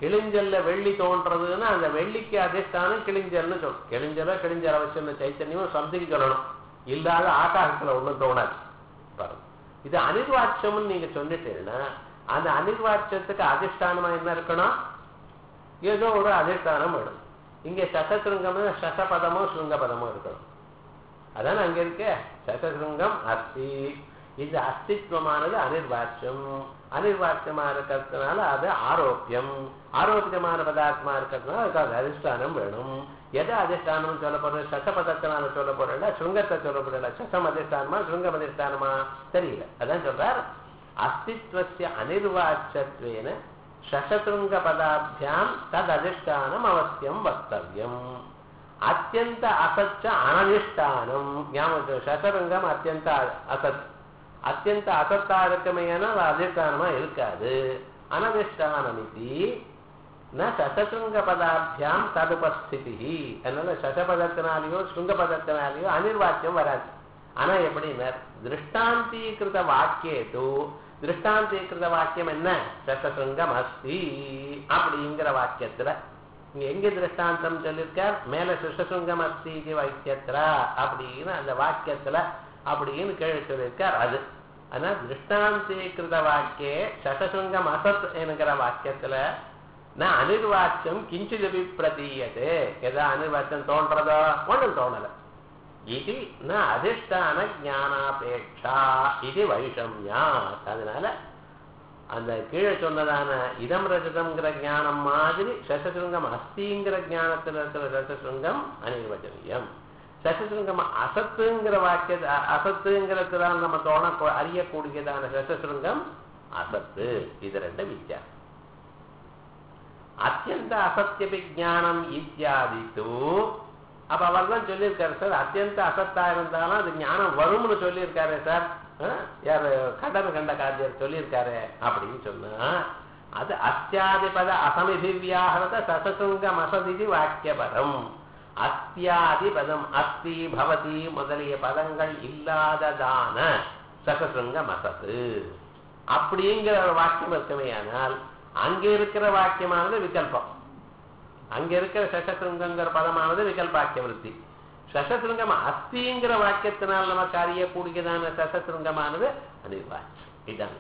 கிளிஞ்சல்ல வெள்ளி தோன்றதுன்னா அந்த வெள்ளிக்கு அதிஷ்டானம் கிளிஞ்சல்னு சொல்லும். கிளிஞ்சல் அவசியம் சைத்தன்யமும் சப்திக்கு சொல்லணும். இல்லாத ஆகாசத்துல ஒண்ணும் தோணாது. இது அனிர்வாட்சம்னு நீங்க சொல்லிட்டீங்கன்னா அந்த அனிர்வாட்சத்துக்கு அதிஷ்டானமா என்ன இருக்கணும்? ஏதோ ஒரு அதிஷ்டானம் வேணும். இங்க சசசிருங்கம் சசபதமோ ஸ்ருங்கபதமோ இருக்கணும். அதான அங்க இருக்க சசசிருங்கம் அஸ்தி. இது அஸ்தித்வமானது அனிர்வாட்சம். அனிர்வாட்சமா இருக்கிறதுனால அது ஆரோக்கியம். ஆரோக்கியமான பதார்த்தமா இருக்கிறதுனால அதுக்கு அது அதிஷ்டானம் வேணும். எதை அதிஷ்டானம் சொல்ல போறது? சசபதத்தினால சொல்ல போறல, ஸ்ருங்கத்தை சொல்ல போறல. சசம் அதிஷ்டானமா ஸ்ருங்கம் அதிஷ்டானமா தெரியல. அதான் சொல்றார் அஸ்தித்வஸ்ய அனிர்வாட்சத்வேன சசசிருங்க பதாபியாம் தத் அதிஷ்டானம் அவசியம் வக்தவ்யம். அத்தியந்த அசச்ச அனதிஷ்டானம். சசருங்கம் அத்தியந்த அசத். அத்தியந்த அசத்தா இருக்குமையான அதிஷ்டானமா இருக்காது. அனதிஷ்டானம் இது ந சசசிருங்க பதாபியாம் ததுபஸ்திதி. அதனால சசபதத்தினாலேயோ ஸ்ருங்கபதத்தினாலேயோ அனிர்வாக்கியம் வராது. ஆனா எப்படின்னா திருஷ்டாந்தீகிருத வாக்கியேது. திருஷ்டாந்தீகிருத வாக்கியம் என்ன? சசசிருங்கம் அஸ்தி அப்படிங்கிற வாக்கியத்துல இங்க எங்க திருஷ்டாந்தம் சொல்லியிருக்கார்? மேல சசசிருங்கம் அஸ்தி வாக்கியத்துல அப்படின்னு அந்த வாக்கியத்துல அப்படின்னு கேள்வி சொல்லியிருக்கார். அது ஆனா திருஷ்டாந்தீகிருத வாக்கியே சசசிருங்கம் அசத் என்கிற வாக்கியத்துல நான் அனிர்வாட்சம் கிஞ்சிதபி பிரதீயதே. எதா அனிர்வாட்சம் தோன்றதோ ஒன்றும் தோணல. இது நான் அதிஷ்டான ஞானாபேட்சா இது வைஷம்யா. அதனால அந்த கீழே சொன்னதான இதம் ரஜதம்ங்கிற ஞானம் மாதிரி சசசிருங்கம் அஸ்திங்கிற ஞானத்தில் இருக்கிற சசசிருங்கம் அனிர்வச்சனீயம். சசசிருங்கம் அசத்துங்கிற வாக்கிய அசத்துங்கிறதுதான் நம்ம தோண அறியக்கூடியதான சசசிருங்கம் அசத்து. இது ரெண்டு வித்தியாசம். அத்தியந்த அசத்திய விஜானம் இத்தியாதித்து. அப்ப அவர் தான் சொல்லியிருக்காரு சார் அத்தியந்த அசத்தா இருந்தாலும் அது ஞானம் வரும்னு சொல்லியிருக்காரு சார். யாரு கண்ட காரியர் சொல்லியிருக்காரு அப்படின்னு சொன்னா அது அத்தியாதிபத அசமிதிவியாகிறத சசசுங்கம் அசதிதி வாக்கியபதம். அத்தியாதிபதம் அஸ்தி பவதி முதலிய பதங்கள் இல்லாததான சசசுங்கம் அசத்து அப்படிங்கிற ஒரு வாக்கியம் இருக்கமையானால் அங்க இருக்கிற வாக்கியமானது விகல்பம். அங்க இருக்கிற சசசிருங்கிற பதமானது விகல்பாக்கிய விருத்தி. சசசிருங்கம் அஸ்திங்கிற வாக்கியத்தினால் நமக்கு அறியக்கூடியதான சசசிருங்கமானது அனிர்வாட்சம். இதுதான்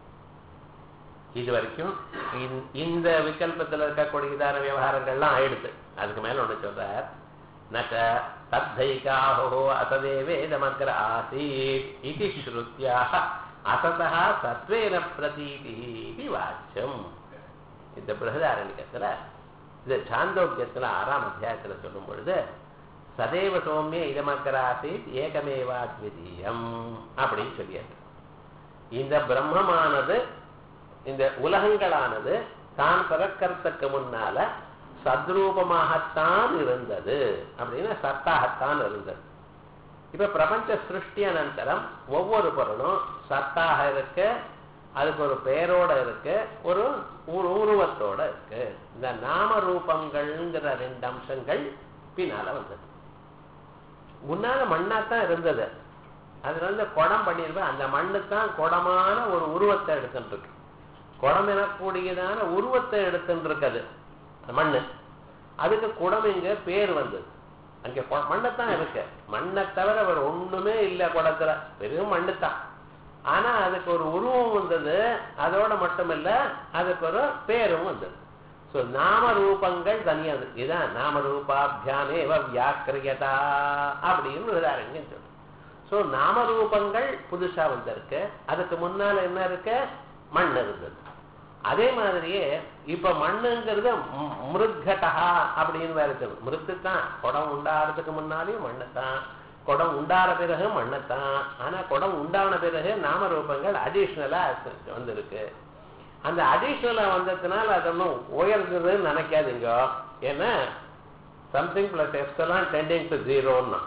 இது வரைக்கும் இந்த விகல்பத்தில் இருக்கக்கூடியதான விவகாரங்கள்லாம் ஆயிடுது. அதுக்கு மேல ஒண்ணு சொல்றார் நக தத்தைகாஹோ அசதேவேதமக்ர ஆசீத் இது ஸ்ருத்யா அசதா சத்வேன பிரதீதி வாட்சம். இந்த பிருஹதாரண்யத்துல இந்த சாந்தோக்கியத்துல 6ஆம் அத்தியாயத்துல சொல்லும் பொழுது சதேவ சௌமிய இதமக்ர ஆசீத் ஏகமேவாத்விதீயம் அப்படின்னு சொல்லியாரு. இந்த பிரம்மமானது இந்த உலகங்களானது தான் பிறக்கிறதுக்கு முன்னால சத்ரூபமாகத்தான் இருந்தது அப்படின்னா சத்தாகத்தான் இருந்தது. இப்ப பிரபஞ்ச சிருஷ்டி அனந்தரம் ஒவ்வொரு பொருளும் சத்தாக இருக்கு, அதுக்கு ஒரு பெயரோட இருக்கு, ஒரு உருவத்தோட இருக்கு. இந்த நாம ரூபங்கள்ங்கிற 2 அம்சங்கள் பின்னால வந்தது. முன்னால மண்ணாத்தான் இருந்தது. அதுல இருந்து குடம் பண்ணிருப்பேன். அந்த மண்ணுத்தான் குடமான ஒரு உருவத்தை எடுத்துட்டு இருக்கு. குடம் எனக்கூடியதான உருவத்தை எடுத்துட்டு இருக்குது மண்ணு. அதுக்கு குடம் இங்க பேர் வந்தது. அங்க மண்ணைத்தான் இருக்கு. மண்ணை தவிர அவர் ஒண்ணுமே இல்லை குடத்துல, வெறும் மண்ணுத்தான். ஆனா அதுக்கு ஒரு உருவம் வந்தது. அதோட மட்டுமில்ல அதுக்கு ஒரு பேரும் வந்தது. சோ நாம ரூபங்கள் தனியாது. இதான் நாம ரூபாபியானேவ வியாக்கிரியதா அப்படின்னு உதாரணம் சொல்லு. சோ நாம ரூபங்கள் புதுசா வந்திருக்கு. அதுக்கு முன்னால என்ன இருக்கு? மண் இருந்தது. அதே மாதிரியே இப்ப மண்ணுங்கிறது மிருத்கடா அப்படின்னு வேற சொல்லு. மிருத்துத்தான். குடம் உண்டாறதுக்கு முன்னாலேயும் மண்ணுத்தான், குடம் உண்டான பிறகு மண்ணுத்தான். ஆனா குடம் உண்டான பிறகு நாம ரூபங்கள் அடிஷ்னலா வந்திருக்கு. அந்த அடிஷ்னலா வந்ததுனால அது ஒன்றும் உயர்ந்ததுன்னு நினைக்காதீங்க. ஏன்னா something plus epsilon tending to 0ன்னா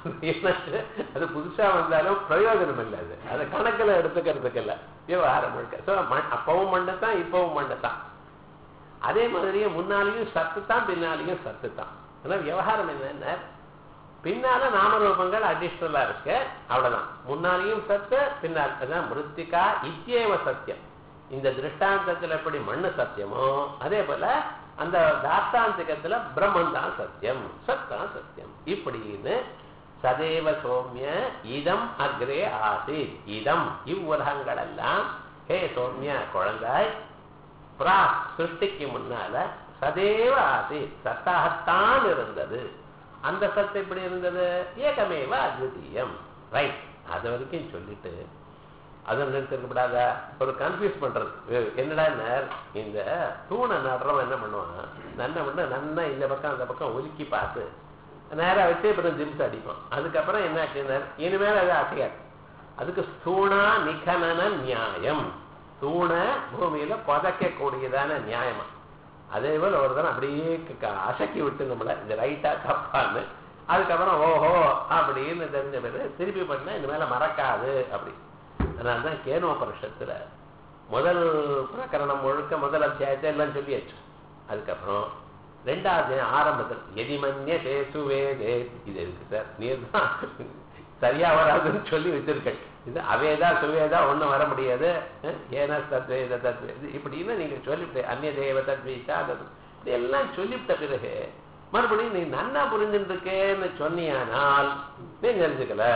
அது புதுசா வந்தாலும் பிரயோஜனம் இல்லை. அது கணக்கில் எடுத்துக்கிறதுக்கு இல்லை விவகாரம் முழுக்க. அப்பவும் மண்ணுத்தான், இப்பவும் மண்ணுத்தான். அதே மாதிரியே முன்னாலேயும் சத்துத்தான், பின்னாலேயும் சத்துத்தான். ஆனா விவகாரம் என்னன்னா பின்னால நாமரூபங்கள் அடிஷ்னலா இருக்கு, அவ்வளவுதான். முன்னாலேயும் சத்து, பின்னால் மிருத்திகா இத்தியேவ சத்தியம். இந்த திருஷ்டாந்தத்துல எப்படி மண்ணு சத்தியமோ அதே போல அந்த தார்த்தாந்திகத்துல பிரம்மன் தான் சத்தியம், சத்தான் சத்தியம். இப்படின்னு சதேவ சௌமிய இதம் அக்ரே ஆசீத். இதம் இவ்வுலகங்கள் எல்லாம் ஹே சௌமிய குழந்தாய் பிரா சிருஷ்டிக்கு முன்னால சதேவ ஆசீத் சத்தாகத்தான் இருந்தது. அந்த சத்து எப்படி இருந்தது? ஏகமேவ அத்விதீயம். ரைட், அது வரைக்கும் சொல்லிட்டு அதை நிறுத்திருக்கப்படாத ஒரு கன்ஃபியூஸ் பண்றது. என்னடா இந்த தூணை நடுறவன் என்ன பண்ணுவான், நன்னா இந்த பக்கம் அந்த பக்கம் ஒதுக்கி பார்த்து நேரம் வச்சு அப்புறம் ஜிம்ஸ் அடிப்பான். அதுக்கப்புறம் என்ன ஆச்சுன்னா இனிமேல் அது அசையாது. அதுக்கு ஸ்தூணா நிகனன நியாயம், தூண பூமியில புதைக்கக்கூடியதான நியாயமா. அதே போல ஒரு தான் அப்படியே அசக்கி விட்டு நம்மள இந்த ரைட்டா தப்பான்னு அதுக்கப்புறம் ஓஹோ அப்படின்னு தெரிஞ்ச பேரு திருப்பி பண்ண இந்த மேல மறக்காது அப்படி. அதனால்தான் கேனோபனிஷத்துல முதல் பிரகரணம் முழுக்க முதல் அத்தியாயத்தை எல்லாம் சொல்லியாச்சு. அதுக்கப்புறம் ரெண்டாவது ஆரம்பத்தில் எதிமன்ய தேசுவேதே இது இருக்கு சார், நீர் தான் சரியா வராதுன்னு சொல்லி வச்சிருக்கேன். இது அவேதா சுவேதா ஒன்றும் வர முடியாது. ஏன தத்வேத தத்வேது இப்படின்னு நீங்க சொல்லிவிட்டு அந்நிய தேவ தத்வீச்சா இப்படி எல்லாம் சொல்லிவிட்ட பிறகு மறுபடியும் நீ நன்னா புரிஞ்சுட்டு இருக்கேன்னு சொன்னியானால் நீ தெரிஞ்சுக்கல.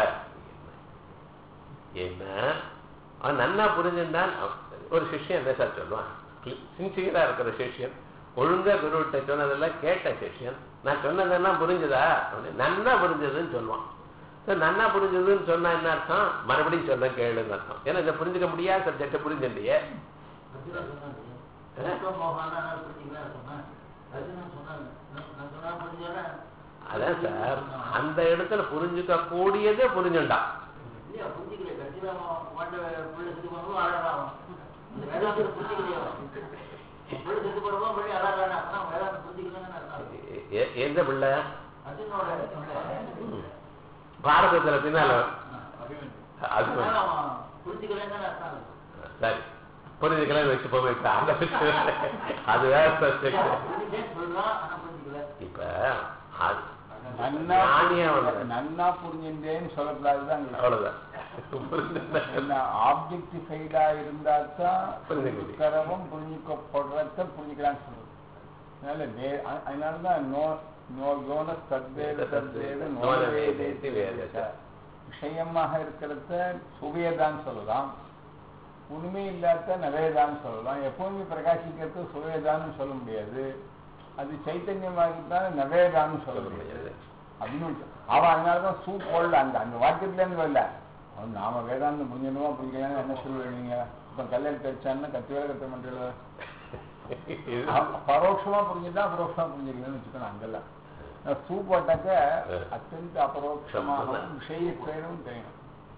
என்ன அவன் நன்னா புரிஞ்சுட்டான். ஒரு சிஷ்யன் என்ன சார் சொல்லுவான், சின்சியரா இருக்கிற சிஷ்யன், ஒழுங்கா குருவிட்ட சொன்னதெல்லாம் கேட்ட சிஷ்யன், நான் சொன்னதெல்லாம் புரிஞ்சுதா, நன்னா புரிஞ்சதுன்னு சொல்லுவான். நன்னா புரிஞ்சதுன்னு சொன்னா என்ன அர்த்தம், மறுபடியும் சொல்ல கேளுன்னு அர்த்தம். ஏன்னா இதை புரிஞ்சுக்க முடியாத சப்ஜெக்ட புரிஞ்சுட்டியே. அதான் சார் அந்த இடத்துல புரிஞ்சுக்க கூடியதே புரிஞ்சுண்டா. எந்த பிள்ளை பாரதத்துல பின்னால அது சரி புரிஞ்சுக்கலாம் வச்சு போக அது வேற. இப்ப நன்னா புரிஞ்சுட்டேன்னு சொல்லக்கூடாதுதான். அவ்வளவுதான். ஆப்ஜெக்டிஃபைடா இருந்தாதான் புரிஞ்சுக்கப்படுறத புரிஞ்சுக்கலாம்னு சொல்றது. அதனாலதான் விஷயமாக இருக்கிறத சுவையதான்னு சொல்லலாம், உண்மை இல்லாத நவேதான்னு சொல்லலாம். எப்பவுமே பிரகாசிக்கிறது சுவையதான்னு சொல்ல முடியாது, அது சைத்தன்யமாகித்தான் நவேதான்னு சொல்ல முடியாது அப்படின்னு அவன். அதனாலதான் போடல அந்த வாக்கியத்துல இருந்து வரல. அவன் நாம வேதாந்தம் புரிஞ்சணுமா புரிஞ்சுக்கலாம் என்ன சொல்லுவீங்க. இப்ப கல்யாணம் தெரிச்சான்னு கத்தி வேலை கத்த மாட்டேன், பரோட்சமா புரிஞ்சுட்டா அபரோட்சமா புரிஞ்சுக்கலன்னு வச்சுக்கணும். அங்கெல்லாம் போட்டாக்க அத்தியந்த அபரோட்சமாக விஷயம் தெரியும்.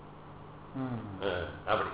அப்படி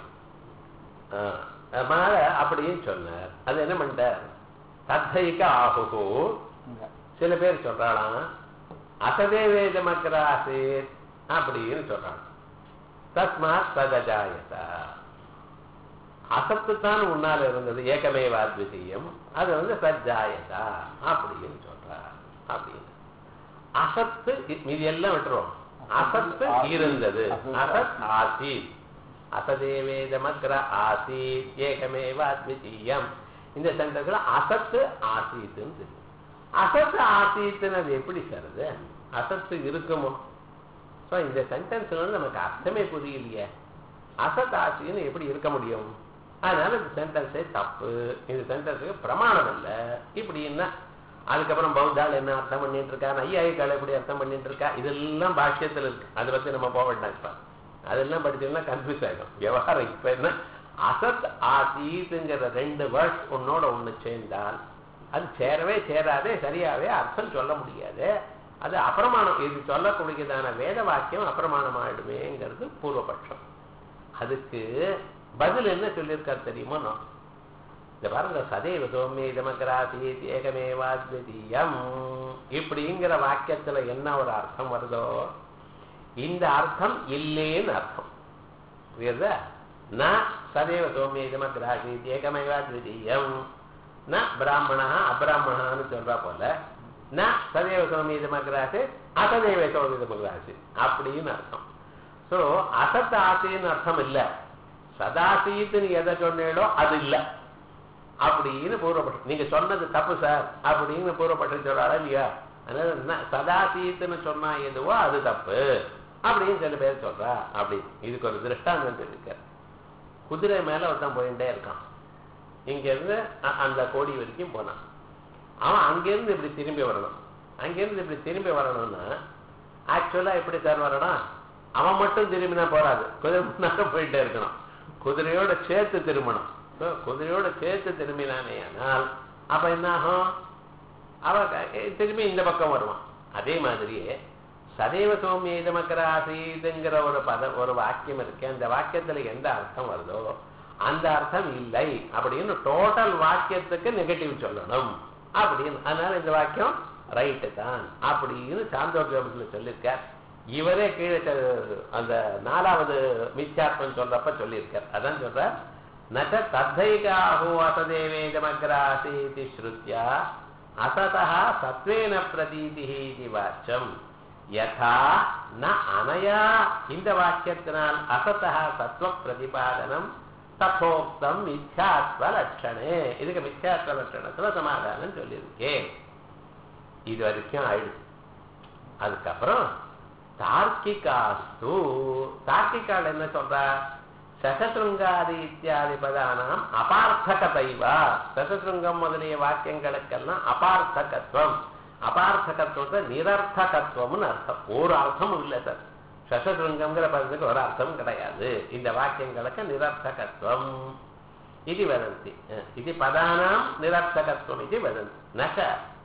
அப்படின்னு சொன்னார். அது என்ன பண்ணிட்டார், தத்தைக்க ஆகுகோ. சில பேர் சொல்றாளாம் அசதே வேதமக்ராசே அப்படின்னு சொல்றாங்க. தஸ்மாத் சதஜாயதா, அசத்து தான் உன்னால இருந்தது, ஏகமேவ அத்விதீயம், அது சஜ்ஜாயதா அப்படின்னு சொல்றார். அப்படின்னு அசத்து மீதி எல்லாம் விட்டுருவோம். அசத்து இருந்தது, அசத் ஆசீத், அசதேவேதமக்ர ஆசீத் ஏகமேவ அத்விதீயம். இந்த சென்டென்ஸ்ல அசத்து ஆசீத்துன்னு தெரியும். அசத்து ஆசீத்துன்னு அது எப்படி சார், அசத்து இருக்குமோ? இந்த சென்டென்ஸ் நமக்கு அர்த்தமே புரியலையே. அசத் ஆசின்னு எப்படி இருக்க முடியும்? அதனால இந்த சென்டென்ஸே தப்பு, இந்த சென்டென்ஸுக்கு பிரமாணம் இல்லை இப்படின்னா. அதுக்கப்புறம் பௌத்தால் என்ன அர்த்தம் பண்ணிட்டு இருக்கா, ஐயாயிக்கால் எப்படி அர்த்தம் பண்ணிட்டு இருக்கா, இதெல்லாம் பாஷ்யத்தில் இருக்கு. அதை பத்தி நம்ம போக வேண்டாம். இப்ப அதெல்லாம் படிச்சோம்னா கன்ஃபியூஸ் ஆகிடும் விவகாரம். இப்ப என்ன, அசத் ஆசீத்துங்கிற ரெண்டு வேர்ட்ஸ் ஒன்னோட ஒண்ணு சேர்ந்தால் அது சேரவே சேராதே, சரியாவே அர்த்தம் சொல்ல முடியாது. அது அப்பிரமாணம். இது சொல்லக்கூடியதான வேத வாக்கியம் அப்பிரமாணம் ஆயிடுமேங்கிறது பூர்வபட்சம். அதுக்கு பதில் என்ன சொல்லியிருக்காரு தெரியுமோ? இந்த பாருங்க, சதேவ சௌமிய இதமக்ராசீத் ஏகமேவாத்விதீயம் இப்படிங்கிற வாக்கியத்துல என்ன ஒரு அர்த்தம் வருதோ இந்த அர்த்தம் இல்லேன்னு அர்த்தம். புரியுதா? ந சதேவ சௌமிய இதமக்ராசீத் ஏகமேவாத்விதீயம், ந பிராமணா அபிராமணான்னு சொல்றா போல, ந சதேவ சௌமிய இதமக்ராசீத் அசதேவ சௌமிய இதமக்ராசீத் அப்படின்னு அர்த்தம். ஸோ அசத் ஆசைன்னு அர்த்தம் இல்லை, சதாசீத்துன்னு எதை சொன்னீங்களோ அது இல்லை அப்படின்னு பூர்வப்பட்டு, நீங்க சொன்னது தப்பு சார் அப்படின்னு பூர்வப்பட்டு சொல்றாரா இல்லையா? அதனால சதாசீத்துன்னு சொன்னா எதுவோ அது தப்பு அப்படின்னு சில பேர் சொல்றா. அப்படி இதுக்கு ஒரு திருஷ்டாந்தம் இருக்க. குதிரை மேல ஒருத்தன் போயிட்டே இருக்கான். இங்க இருந்து அந்த கோடி வரைக்கும் போனான். அவன் அங்கிருந்து இப்படி திரும்பி வரணும். அங்கிருந்து இப்படி திரும்பி வரணும்னா ஆக்சுவலா எப்படி சார் வரணும்? அவன் மட்டும் திரும்பினா போறாது, குதிரை முன்னாடி போயிட்டே இருக்கணும். குதிரையோட சேர்த்து திரும்பணும். குதிரையோட சேர்த்து திரும்பினானே ஆனால் அப்ப என்ன ஆகும்? அவன் திரும்பி இந்த பக்கம் வருவான். அதே மாதிரியே சதைவ சௌமிய இதமக்கர ஆசீதுங்கிற ஒரு வாக்கியம் இருக்கு. அந்த வாக்கியத்துல எந்த அர்த்தம் வருதோ அந்த அர்த்தம் இல்லை அப்படின்னு டோட்டல் வாக்கியத்துக்கு நெகட்டிவ் சொல்லணும் அப்படின்னு. அதனால இந்த வாக்கியம் ரைட்டு தான் அப்படின்னு சாந்தோக்கியத்துல சொல்லியிருக்கார். இவரே கீழே அந்த 4வது மித்யாத்மம் சொல்றப்ப சொல்லியிருக்கார். அதான் சொல்ற நச்ச தத்தைகாஹோ அசதேவேதமக்ராசீதி ஸ்ருத்யா அசதः சத்வேன பிரதீதிஹி இதி வாச்சம் யதா ந அனயா. இந்த வாக்கியத்தினால் அசதः சத்வ பிரதிபாதனம் ததோக்தம் மித்யாத்வ லட்சணே. இதுக்கு மித்யாத்வ லட்சணத்துல சமாதானம் சொல்லியிருக்கேன். இது வரைக்கும் ஆயிடுச்சு. அதுக்கப்புறம் தார்க்கிகாஸ்து, தார்க்கிகால் என்ன சொல்றா? சசசுருங்காதி இத்தியாதி பதானாம் அபார்த்தகதைவா. சசசுருங்கம் முதலிய வாக்கியங்களுக்கெல்லாம் அபார்த்தகத்துவம். அபார்த்தகத்துவத்தை நிரர்த்தகத்துவம்னு அர்த்தம். ஒரு அர்த்தமும் இல்லை சார். சசசுருங்கம்ங்கிற பதத்துக்கு ஒரு அர்த்தமும் கிடையாது. இந்த வாக்கியங்களுக்கு நிரர்த்தகத்துவம் இது வதந்தி. இது பதானாம் நிரர்த்தகத்துவம் இது வதந்தி. நச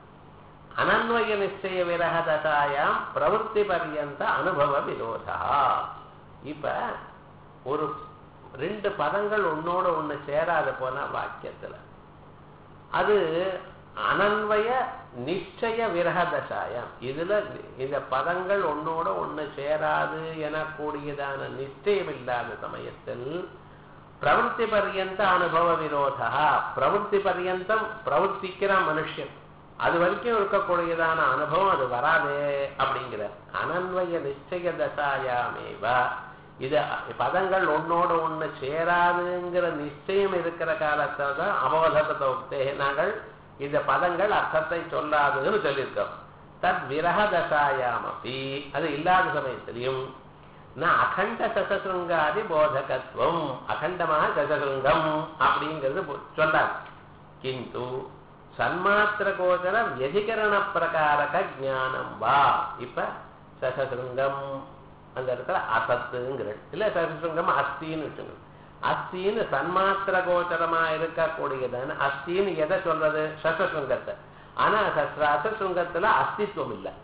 அனன்வய நிச்சய விரக தசாயாம் பிரவருத்தி பர்யந்த அனுபவ விரோதா. இப்ப ஒரு 2 பதங்கள் ஒன்னோட ஒண்ணு சேராத போன வாக்கியத்துல அது அனன்வய நிச்சய விரக தசாயம். இதுல இந்த பதங்கள் ஒன்னோட ஒண்ணு சேராது எனக்கூடியதான நிச்சயம் இல்லாத சமயத்தில் பிரவருத்தி பர்யந்த அனுபவ விரோதா. பிரவருத்தி பர்யந்தம் பிரவர்த்திக்கிற மனுஷன் அது வரைக்கும் இருக்கக்கூடியதான அனுபவம் அது வராதே அப்படிங்கிற அனன்வய நிச்சய தசாயாமேவா. இது பதங்கள் ஒன்னோட ஒண்ணு சேராதுங்கிற நிச்சயம் இருக்கிற காலத்துல தான் அபோதத்தை நாங்கள் இந்த பதங்கள் அர்த்தத்தை சொல்லாதுன்னு சொல்லியிருக்கோம். தத் விரக தசாயாமப்பி அது இல்லாத சமயத்திலையும் நான் அகண்ட சசசுருங்காதி போதகத்துவம், அகண்டமாக சசசுருங்கம் அப்படிங்கிறது சொல்லாது. கிந்து சன்மாத்திர கோச்சர வியதிகரண பிரகாரக ஜானம் வா. இப்ப சசசுருங்கம் அந்த இடத்துல அசத்துங்கிற இல்ல, சசசுருங்கம் அஸ்தின்னு வச்சுங்க. அஸ்தின்னு சன்மாத்திர கோச்சரமா இருக்கக்கூடியதான அஸ்தின்னு எதை சொல்றது? சசசுருங்கத்தை. ஆனா சசசுருங்கத்துல அஸ்தித்வம் இல்லை.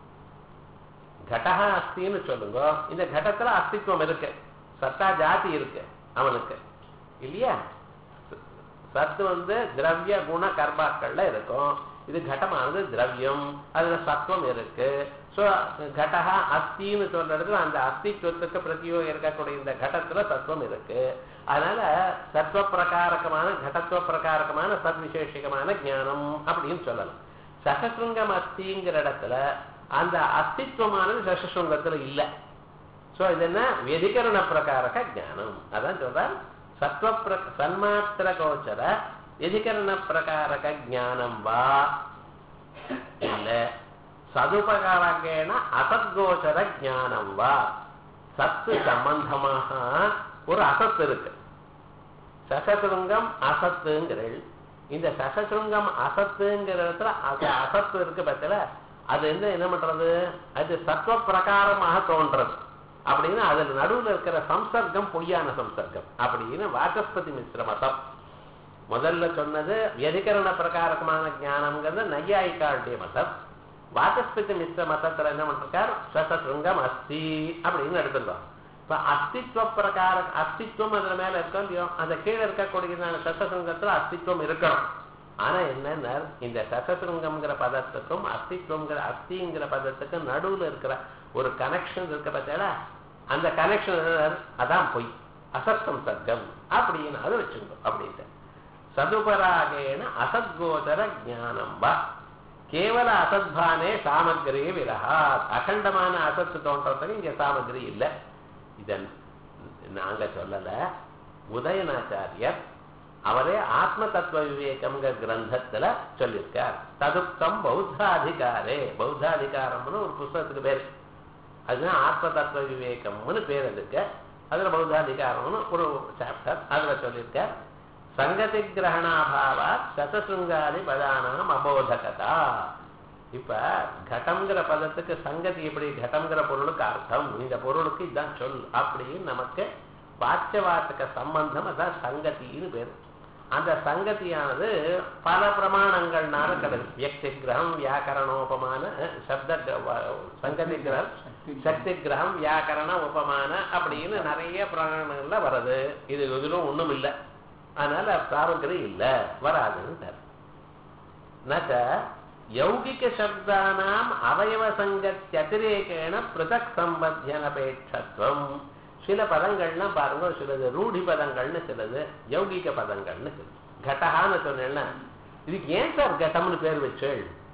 கடகா அஸ்தின்னு சொல்லுங்க. இந்த கடத்துல அஸ்தித்வம் இருக்கு, சத்தா ஜாதி இருக்கு அவனுக்கு இல்லையா? சத்து திரவிய குண கர்மாக்கள்ல இருக்கும். இது கடமானது திரவியம், அதுல சத்துவம் இருக்கு. சோ கடகா அஸ்தின்னு சொல்றதுல அந்த அஸ்தித்வத்துக்கு பிரதியோகம் இருக்கக்கூடிய இந்த கடத்துல சத்துவம் இருக்கு. அதனால சத்துவ பிரகாரகமான கடத்துவ பிரகாரகமான சத்விசேஷிகமான ஞானம் அப்படின்னு சொல்லலாம். சசசுருங்கம் அஸ்திங்கிற இடத்துல அந்த அஸ்தித்வமானது சசசுருங்கத்துல இல்லை. சோ இது என்ன? வெதிகரண பிரகாரக ஞானம். அதான் சொல்றார் சத்வ சன்மாத்திர கோச்சர வெதிகரண பிரகாரக ஞானம் வா இல்ல சதுபகாரகேன அசத்கோச்சர ஞானம் வா. சத்து சம்பந்தமாக ஒரு அசத்து இருக்கு. சசசுருங்கம் அசத்துங்கிற இந்த சசசுருங்கம் அசத்துங்கிற இடத்துல அசத்து இருக்கு பத்தில அது என்ன பண்றது? அது சத்துவ பிரகாரமாக தோன்றது அப்படின்னு அதுல நடுவில் இருக்கிற சம்சர்க்கம் பொய்யான சம்சர்க்கம் அப்படின்னு வாசஸ்பதி மிஸ்ர மதம் முதல்ல சொன்னது. வியதிகரண பிரகாரகமான ஞானம்ங்கிறது நையாயிக்காளுடைய மதம். வாசஸ்பதி மிஸ்ர மதத்துல என்ன பண்றார்? சசசுருங்கம் அஸ்தி அப்படின்னு எடுத்துருக்கோம். இப்ப அஸ்தித்வ பிரகார அஸ்தித்வம் அதுல மேல இருக்கோம் இல்லையோ, அந்த கீழே இருக்கக்கூடிய சசசுருங்கத்துல அஸ்தித்வம் இருக்கணும். ஆனா என்ன, இந்த சசசுருங்கம்ங்கிற பதத்துக்கும் அஸ்தித்வங்கிற அஸ்திங்கிற பதத்துக்கும் நடுவுல இருக்கிற ஒரு கனெக்ஷன் இருக்க பார்த்தா அந்த கனெக்ஷன் அதான் பொய், அசத்தம் சர்க்கம் அப்படின்னு அது வச்சுக்கணும். அப்படின்ட்டு சதுபராகேன அசத்கோச்சர ஞானம் வா கேவல அசத்பானே சாமகிரி விரஹா. அகண்டமான அசத்து தோன்றதுக்கு இங்க சாமகிரி இல்லை. இதன் நாங்க சொல்லல, உதயநாச்சாரியர் அவரே ஆத்ம தத்துவ விவேகம்ங்கிற கிரந்தத்துல சொல்லியிருக்கார். ததுப்தம் பௌத்தாதிகாரே, பௌத்தாதிகாரம்னு ஒரு புஸ்தகத்துக்கு பேர், அதுதான் ஆத்ம தத்துவ விவேகம்னு பேர் இருக்கு. அதுல பௌத்தாதிகாரம்னு ஒரு சாப்டர் அதுல சொல்லியிருக்கார். சங்கதி கிரகணாபாவா சதசுங்காதி பதானாம் அபோதகதா. இப்ப கடம்ங்கிற பதத்துக்கு சங்கதி எப்படி, கடம்ங்கிற பொருளுக்கு அர்த்தம், இந்த பொருளுக்கு இதுதான் சொல் அப்படின்னு நமக்கு வாச்சவார்த்தக சம்பந்தம், அதான் சங்கத்தின்னு பேரு. அந்த சங்கத்தியானது பல பிரமாணங்கள்னால கிடையாது. வியக்தி கிரகம் வியாக்கரணோபமான சப்த சங்கதி கிரகம், சக்தி கிரகம் வியாக்கரண உபமான அப்படின்னு நிறைய பிரமாணங்கள்ல வருது. இது எதிலும் ஒண்ணும் இல்லை, அதனால பிராரம்பரி இல்லை, வராதுன்னு. நச்ச யௌகிக சப்தானாம் அவயவ சங்கத்தியதிரேகேன பிருதக் சம்பத்தியனபேட்சத்துவம். சில பதங்கள்லாம் பாருங்க, சிலது ரூಢி பதங்கள்னு, சிலது யௌகிக பதங்கள்னு. கடகான்னு சொன்னேன்னா இதுக்கு ஏன் சார் கடம்னு பேர் வச்சு,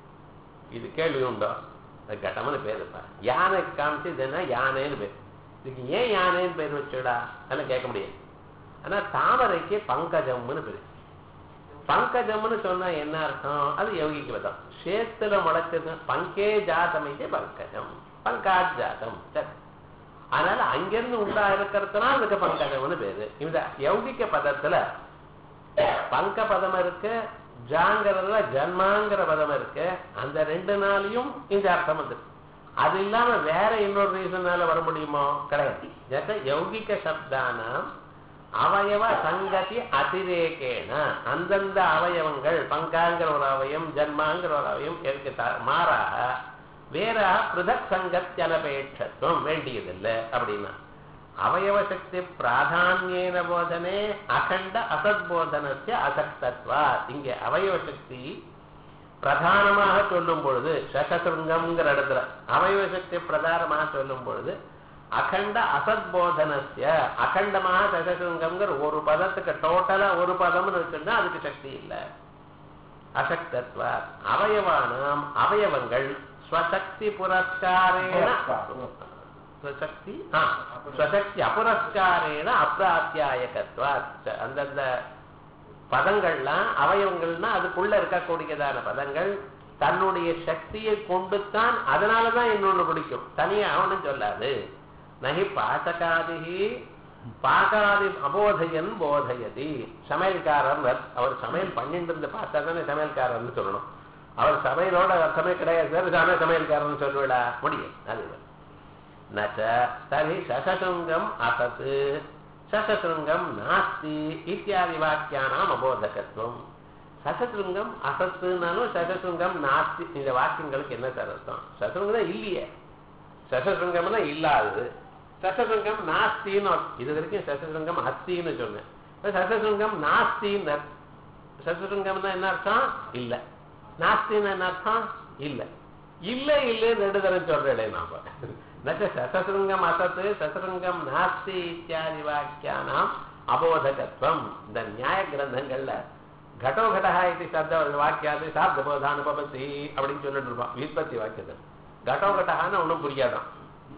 இது கேள்வி உண்டோ? கடம்னு பேர் இருப்பா. யானை காமிச்சு இதுன்னா யானைன்னு பேர், இதுக்கு ஏன் யானைன்னு பேர் வச்சுடா அதெல்லாம் கேட்க முடியாது. ஆனா தாமரைக்கு பங்கஜம்னு பேரு. பங்கஜம்னு சொன்னா என்ன அர்த்தம்? அது யௌகிக பதம். சேத்துல முளைச்சது பங்கே ஜாதம், இது பங்கஜம், பங்காஜ் ஜாதம். அதனால அங்கிருந்து உண்டா இருக்கிறதுனா அதுக்கு பங்கஜம்னு பேரு. இந்த யௌகிக பதத்துல பங்க பதம் இருக்கு, ஜாங்கிறதுல ஜன்மாங்கிற பதம் இருக்கு. அந்த ரெண்டு நாளையும் இந்த அர்த்தம் வந்து, அது இல்லாம வேற இன்னொரு ரீசனால வர முடியுமோ? கிடையாது. யௌகிக சப்தானாம் அவயவ சங்கதி அதிரேகேன, அந்தந்த அவயவங்கள், பங்காங்கிற ஒரு அவயம், ஜன்மாங்கிற ஒரு அவயம் மாறாக வேற பிருதக் சங்கத்தியனபேட்சத்துவம் வேண்டியதில்லை அப்படின்னா. அவயவ சக்தி பிராதான்யேன போதனே அகண்ட அசத் போதனஸ்ய அசக்தத்வா. இங்கே அவயவ சக்தி பிரதானமாக சொல்லும் பொழுது, சசசிருங்கம்ங்கிற இடத்துல அவயவ சக்தி பிரதானமாக சொல்லும் பொழுது அகண்ட அசத் போதனஸ்ய, அகண்டமாக சசசிருங்கம்ங்கிற ஒரு பதத்துக்கு டோட்டலா ஒரு பதம்னு வச்சுன்னா அதுக்கு சக்தி இல்லை, அசக்தத்வா. அவயவானாம் அவயவங்கள் ஸ்வசக்தி புரஸ்காரேன, ஸ்வசக்தி அபுரஸ்காரேன அப்ராத்தியாயகத்வா. அந்தந்த பதங்கள்லாம் அவயவங்கள்னா அதுக்குள்ள இருக்கக்கூடியதான பதங்கள் தன்னுடைய சக்தியை கொண்டுத்தான், அதனாலதான் இன்னொன்னு பிடிக்கும், தனியா அவனும் சொல்லாது. நகி பாசகாதி பாகாதி அபோதையன் போதையதி. சமையல்காரர் அவர் சமையல் பண்ணிட்டு இருந்து பார்த்தா தானே சமையல்காரர்னு சொல்லணும். அவர் சமையலோட அர்த்தமே கிடையாது சார், சமையல்காரன் சொல்லுவிடா முடியும். அது நச்ச தரி சசசுங்கம் அசத்து சசசுங்கம் நாஸ்தி இத்தியாதி வாக்கியானாம் அபோதகத்துவம். சசசுங்கம் அசத்துனாலும் சசசுங்கம் நாஸ்தி, இந்த வாக்கியங்களுக்கு என்ன சார் அர்த்தம்? சசசுங்கம் இல்லையே, சசசுங்கம்னா இல்லாதது, சசசுங்கம் நாஸ்தின்னு. இது வரைக்கும் சசசுங்கம் அஸ்தின்னு சொன்னேன், சசசுங்கம் நாஸ்தின்னு. சசசுங்கம்னா என்ன அர்த்தம்? இல்லை. நாஸ்தின்னு என்ன அர்த்தம்? இல்லை. இல்லை இல்லை ரெண்டு தரம் சொல்றேன் நாம. சசசுங்கம் அசத்து சசசுங்கம் நாஸ்தி இத்தியாதி வாக்கியானாம் அபோதகத்துவம். இந்த நியாய கிரந்தங்கள்ல घटो घटः इति शब्द वाक्यादि शाब्द बोधानुपपत्ति அப்படின்னு சொல்லிட்டு இருப்பான் விற்பத்தி வாக்கியத்தை. घटो घटःனா ஒன்றும் புரியாதான்.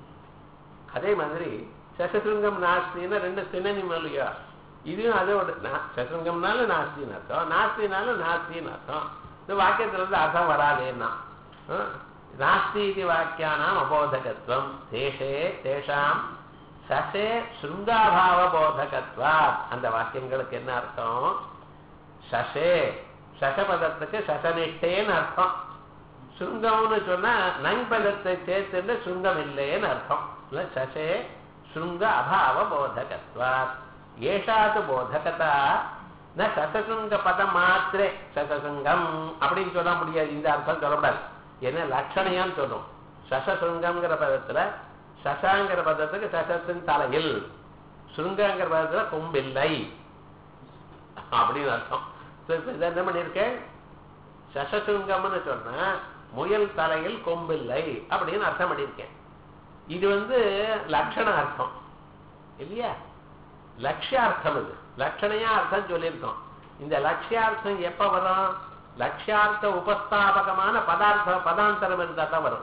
அதே மாதிரி சசசுங்கம் நாஸ்தின்னு ரெண்டு சினோனிம் இல்லையா? இதுவும் அதோட சசசுங்கம்னால நாஸ்தின்னு அர்த்தம், நாஸ்தினாலும் நாஸ்தின்னு அர்த்தம். இந்த வாக்கியத்துல இருந்து அர்த்தம் வராதேன்னா நாஸ்தி இது வாக்கியானாம் அபோதகத்துவம் தேசே தேஷாம் சசே சுருங்காபாவ போதகத்வா. அந்த வாக்கியங்களுக்கு என்ன அர்த்தம்? சசே சசபதத்துக்கு சசனிஷ்டேன்னு அர்த்தம். சுருங்கம்னு சொன்னா நங்பதத்தை சேர்த்து சுருங்கம் இல்லைன்னு அர்த்தம். சசே சுருங்க அபாவ போதகத்வா. ஏஷாது போதகதா ந சசசுங்க பதம் மாத்திரே சசசுங்கம் அப்படின்னு சொல்ல முடியாது. இந்த அர்த்தம் சொல்லக்கூடாது, என்ன லட்சணையான்னு சொல்லும். சசசுங்கம்ங்கிற பதத்துல சசாங்கிற பதத்துக்கு சசத்தின் தலையில், சுருங்கங்கிற பதத்துல கொம்பில்லை அப்படின்னு அர்த்தம். என்ன பண்ணிருக்கேன்? சசசுங்கம்னு சொன்னா முயல் தலையில் கொம்பில்லை அப்படின்னு அர்த்தம் பண்ணியிருக்கேன். இது லட்சண அர்த்தம் இல்லையா, லட்சியார்த்தம். இது லட்சணையா அர்த்தம் சொல்லியிருக்கோம். இந்த லட்சியார்த்தம் எப்ப வரும்? லட்சியார்த்த உபஸ்தாபகமான பதாந்தரம் இருந்தா தான் வரும்.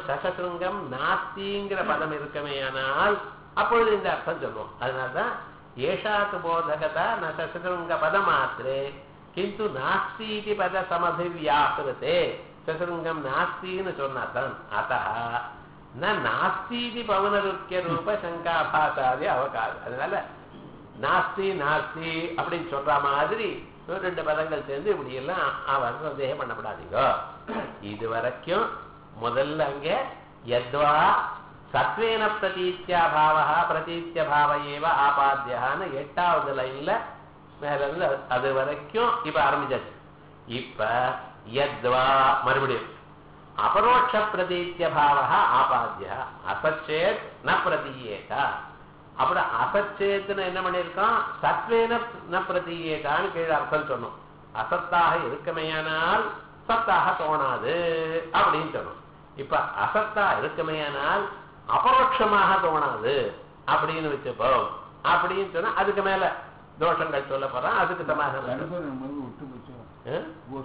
சசசுங்கம் நாஸ்திங்கிற பதம் இருக்கமே ஆனால் அப்பொழுது இந்த அர்த்தம் சொல்லுவோம். அதனால்தான் ஏஷாத்து போதகதா ந சசருங்க பதமாத்திரே கிந்து நாஸ்தி இது பத சமபிவியாகிருதே. சசருங்கம் நாஸ்தின்னு சொன்னாதான் அத நாஸ்தி இது பவனருக்கிய ரூப சங்காபாசாதி அவகாசம். அதனால நாஸ்தி நாஸ்தி அப்படின்னு சொல்ற மாதிரி ரெண்டு பதங்கள் சேர்ந்து இப்படி எல்லாம் அவர் சந்தேகம் பண்ணப்படாதீங்க. இது வரைக்கும் முதல்ல அங்க யத்வா சத்வேன பிரதீத்யா பாவா பிரதீத்ய பாவ ஏவ ஆபாத்தியான்னு 8வது லைன்ல மேல இருந்து அது வரைக்கும் இப்ப ஆரம்பிச்சாச்சு. இப்ப யத்வா மறுபடியும் அபரோட்ச பிரதீத்ய பாவா ஆபாத்தியா அசச்சேத் ந பிரதீயேதா. அப்படி அசச்சேத்துன்னு என்ன பண்ணிருக்கோம், சத்வேன ந பிரதீயேதான்னு கீழே அர்த்தம் சொன்னோம். அசத்தாக இருக்குமையானால் சத்தாக தோணாது அப்படின்னு சொன்னோம். இப்ப அசத்தா இருக்குமையானால் அபரோட்சமாக தோணாது அப்படின்னு வச்சுப்போம் அப்படின்னு சொன்னா அதுக்கு மேல தோஷங்கள் சொல்ல போறான். அதுக்கு சமாதானம் விட்டு போச்சு.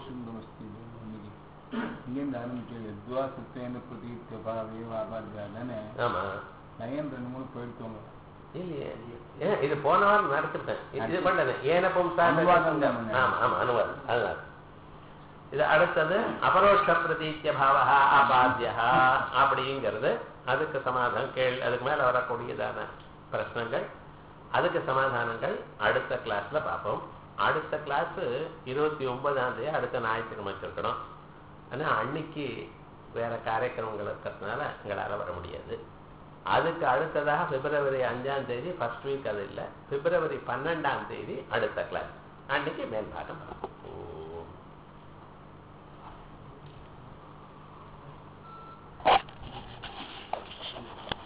இங்கேருந்து ஆரம்பிச்சு சத்தேன பிரதீத்ய பாவே ஆபாத்தியாதானே. ஆமா நயன் 2-3 போயிருக்கோங்க. இல்லையே இது போன வாரம் நடத்திட்டேன். இது பண்ணது ஏன பும்சானுவாதம். ஆமா ஆமா அனுவாதம். அதனால இது அடுத்தது அபரோட்ச பிரதீத்ய பாவா ஆபாத்தியா அப்படிங்கிறது. அதுக்கு சமாதானம் அதுக்கு மேல வரக்கூடியதான பிரச்சனைகள் அதுக்கு சமாதானங்கள் அடுத்த கிளாஸ்ல பார்ப்போம். அடுத்த கிளாஸ் 29ஆம் தேதி அடுத்த ஞாயிற்றுக்கிழமை வச்சிருக்கணும். ஆனா அன்னைக்கு வேற காரியக்கிரமங்கள் இருக்கிறதுனால எங்களால் வர முடியாது. அதுக்கு அடுத்ததாக பிப்ரவரி 5ஆம் தேதி ஃபர்ஸ்ட் வீக் அது இல்லை, பிப்ரவரி 12ஆம் தேதி அடுத்த கிளாஸ். அன்னைக்கு மேல் பாகம்.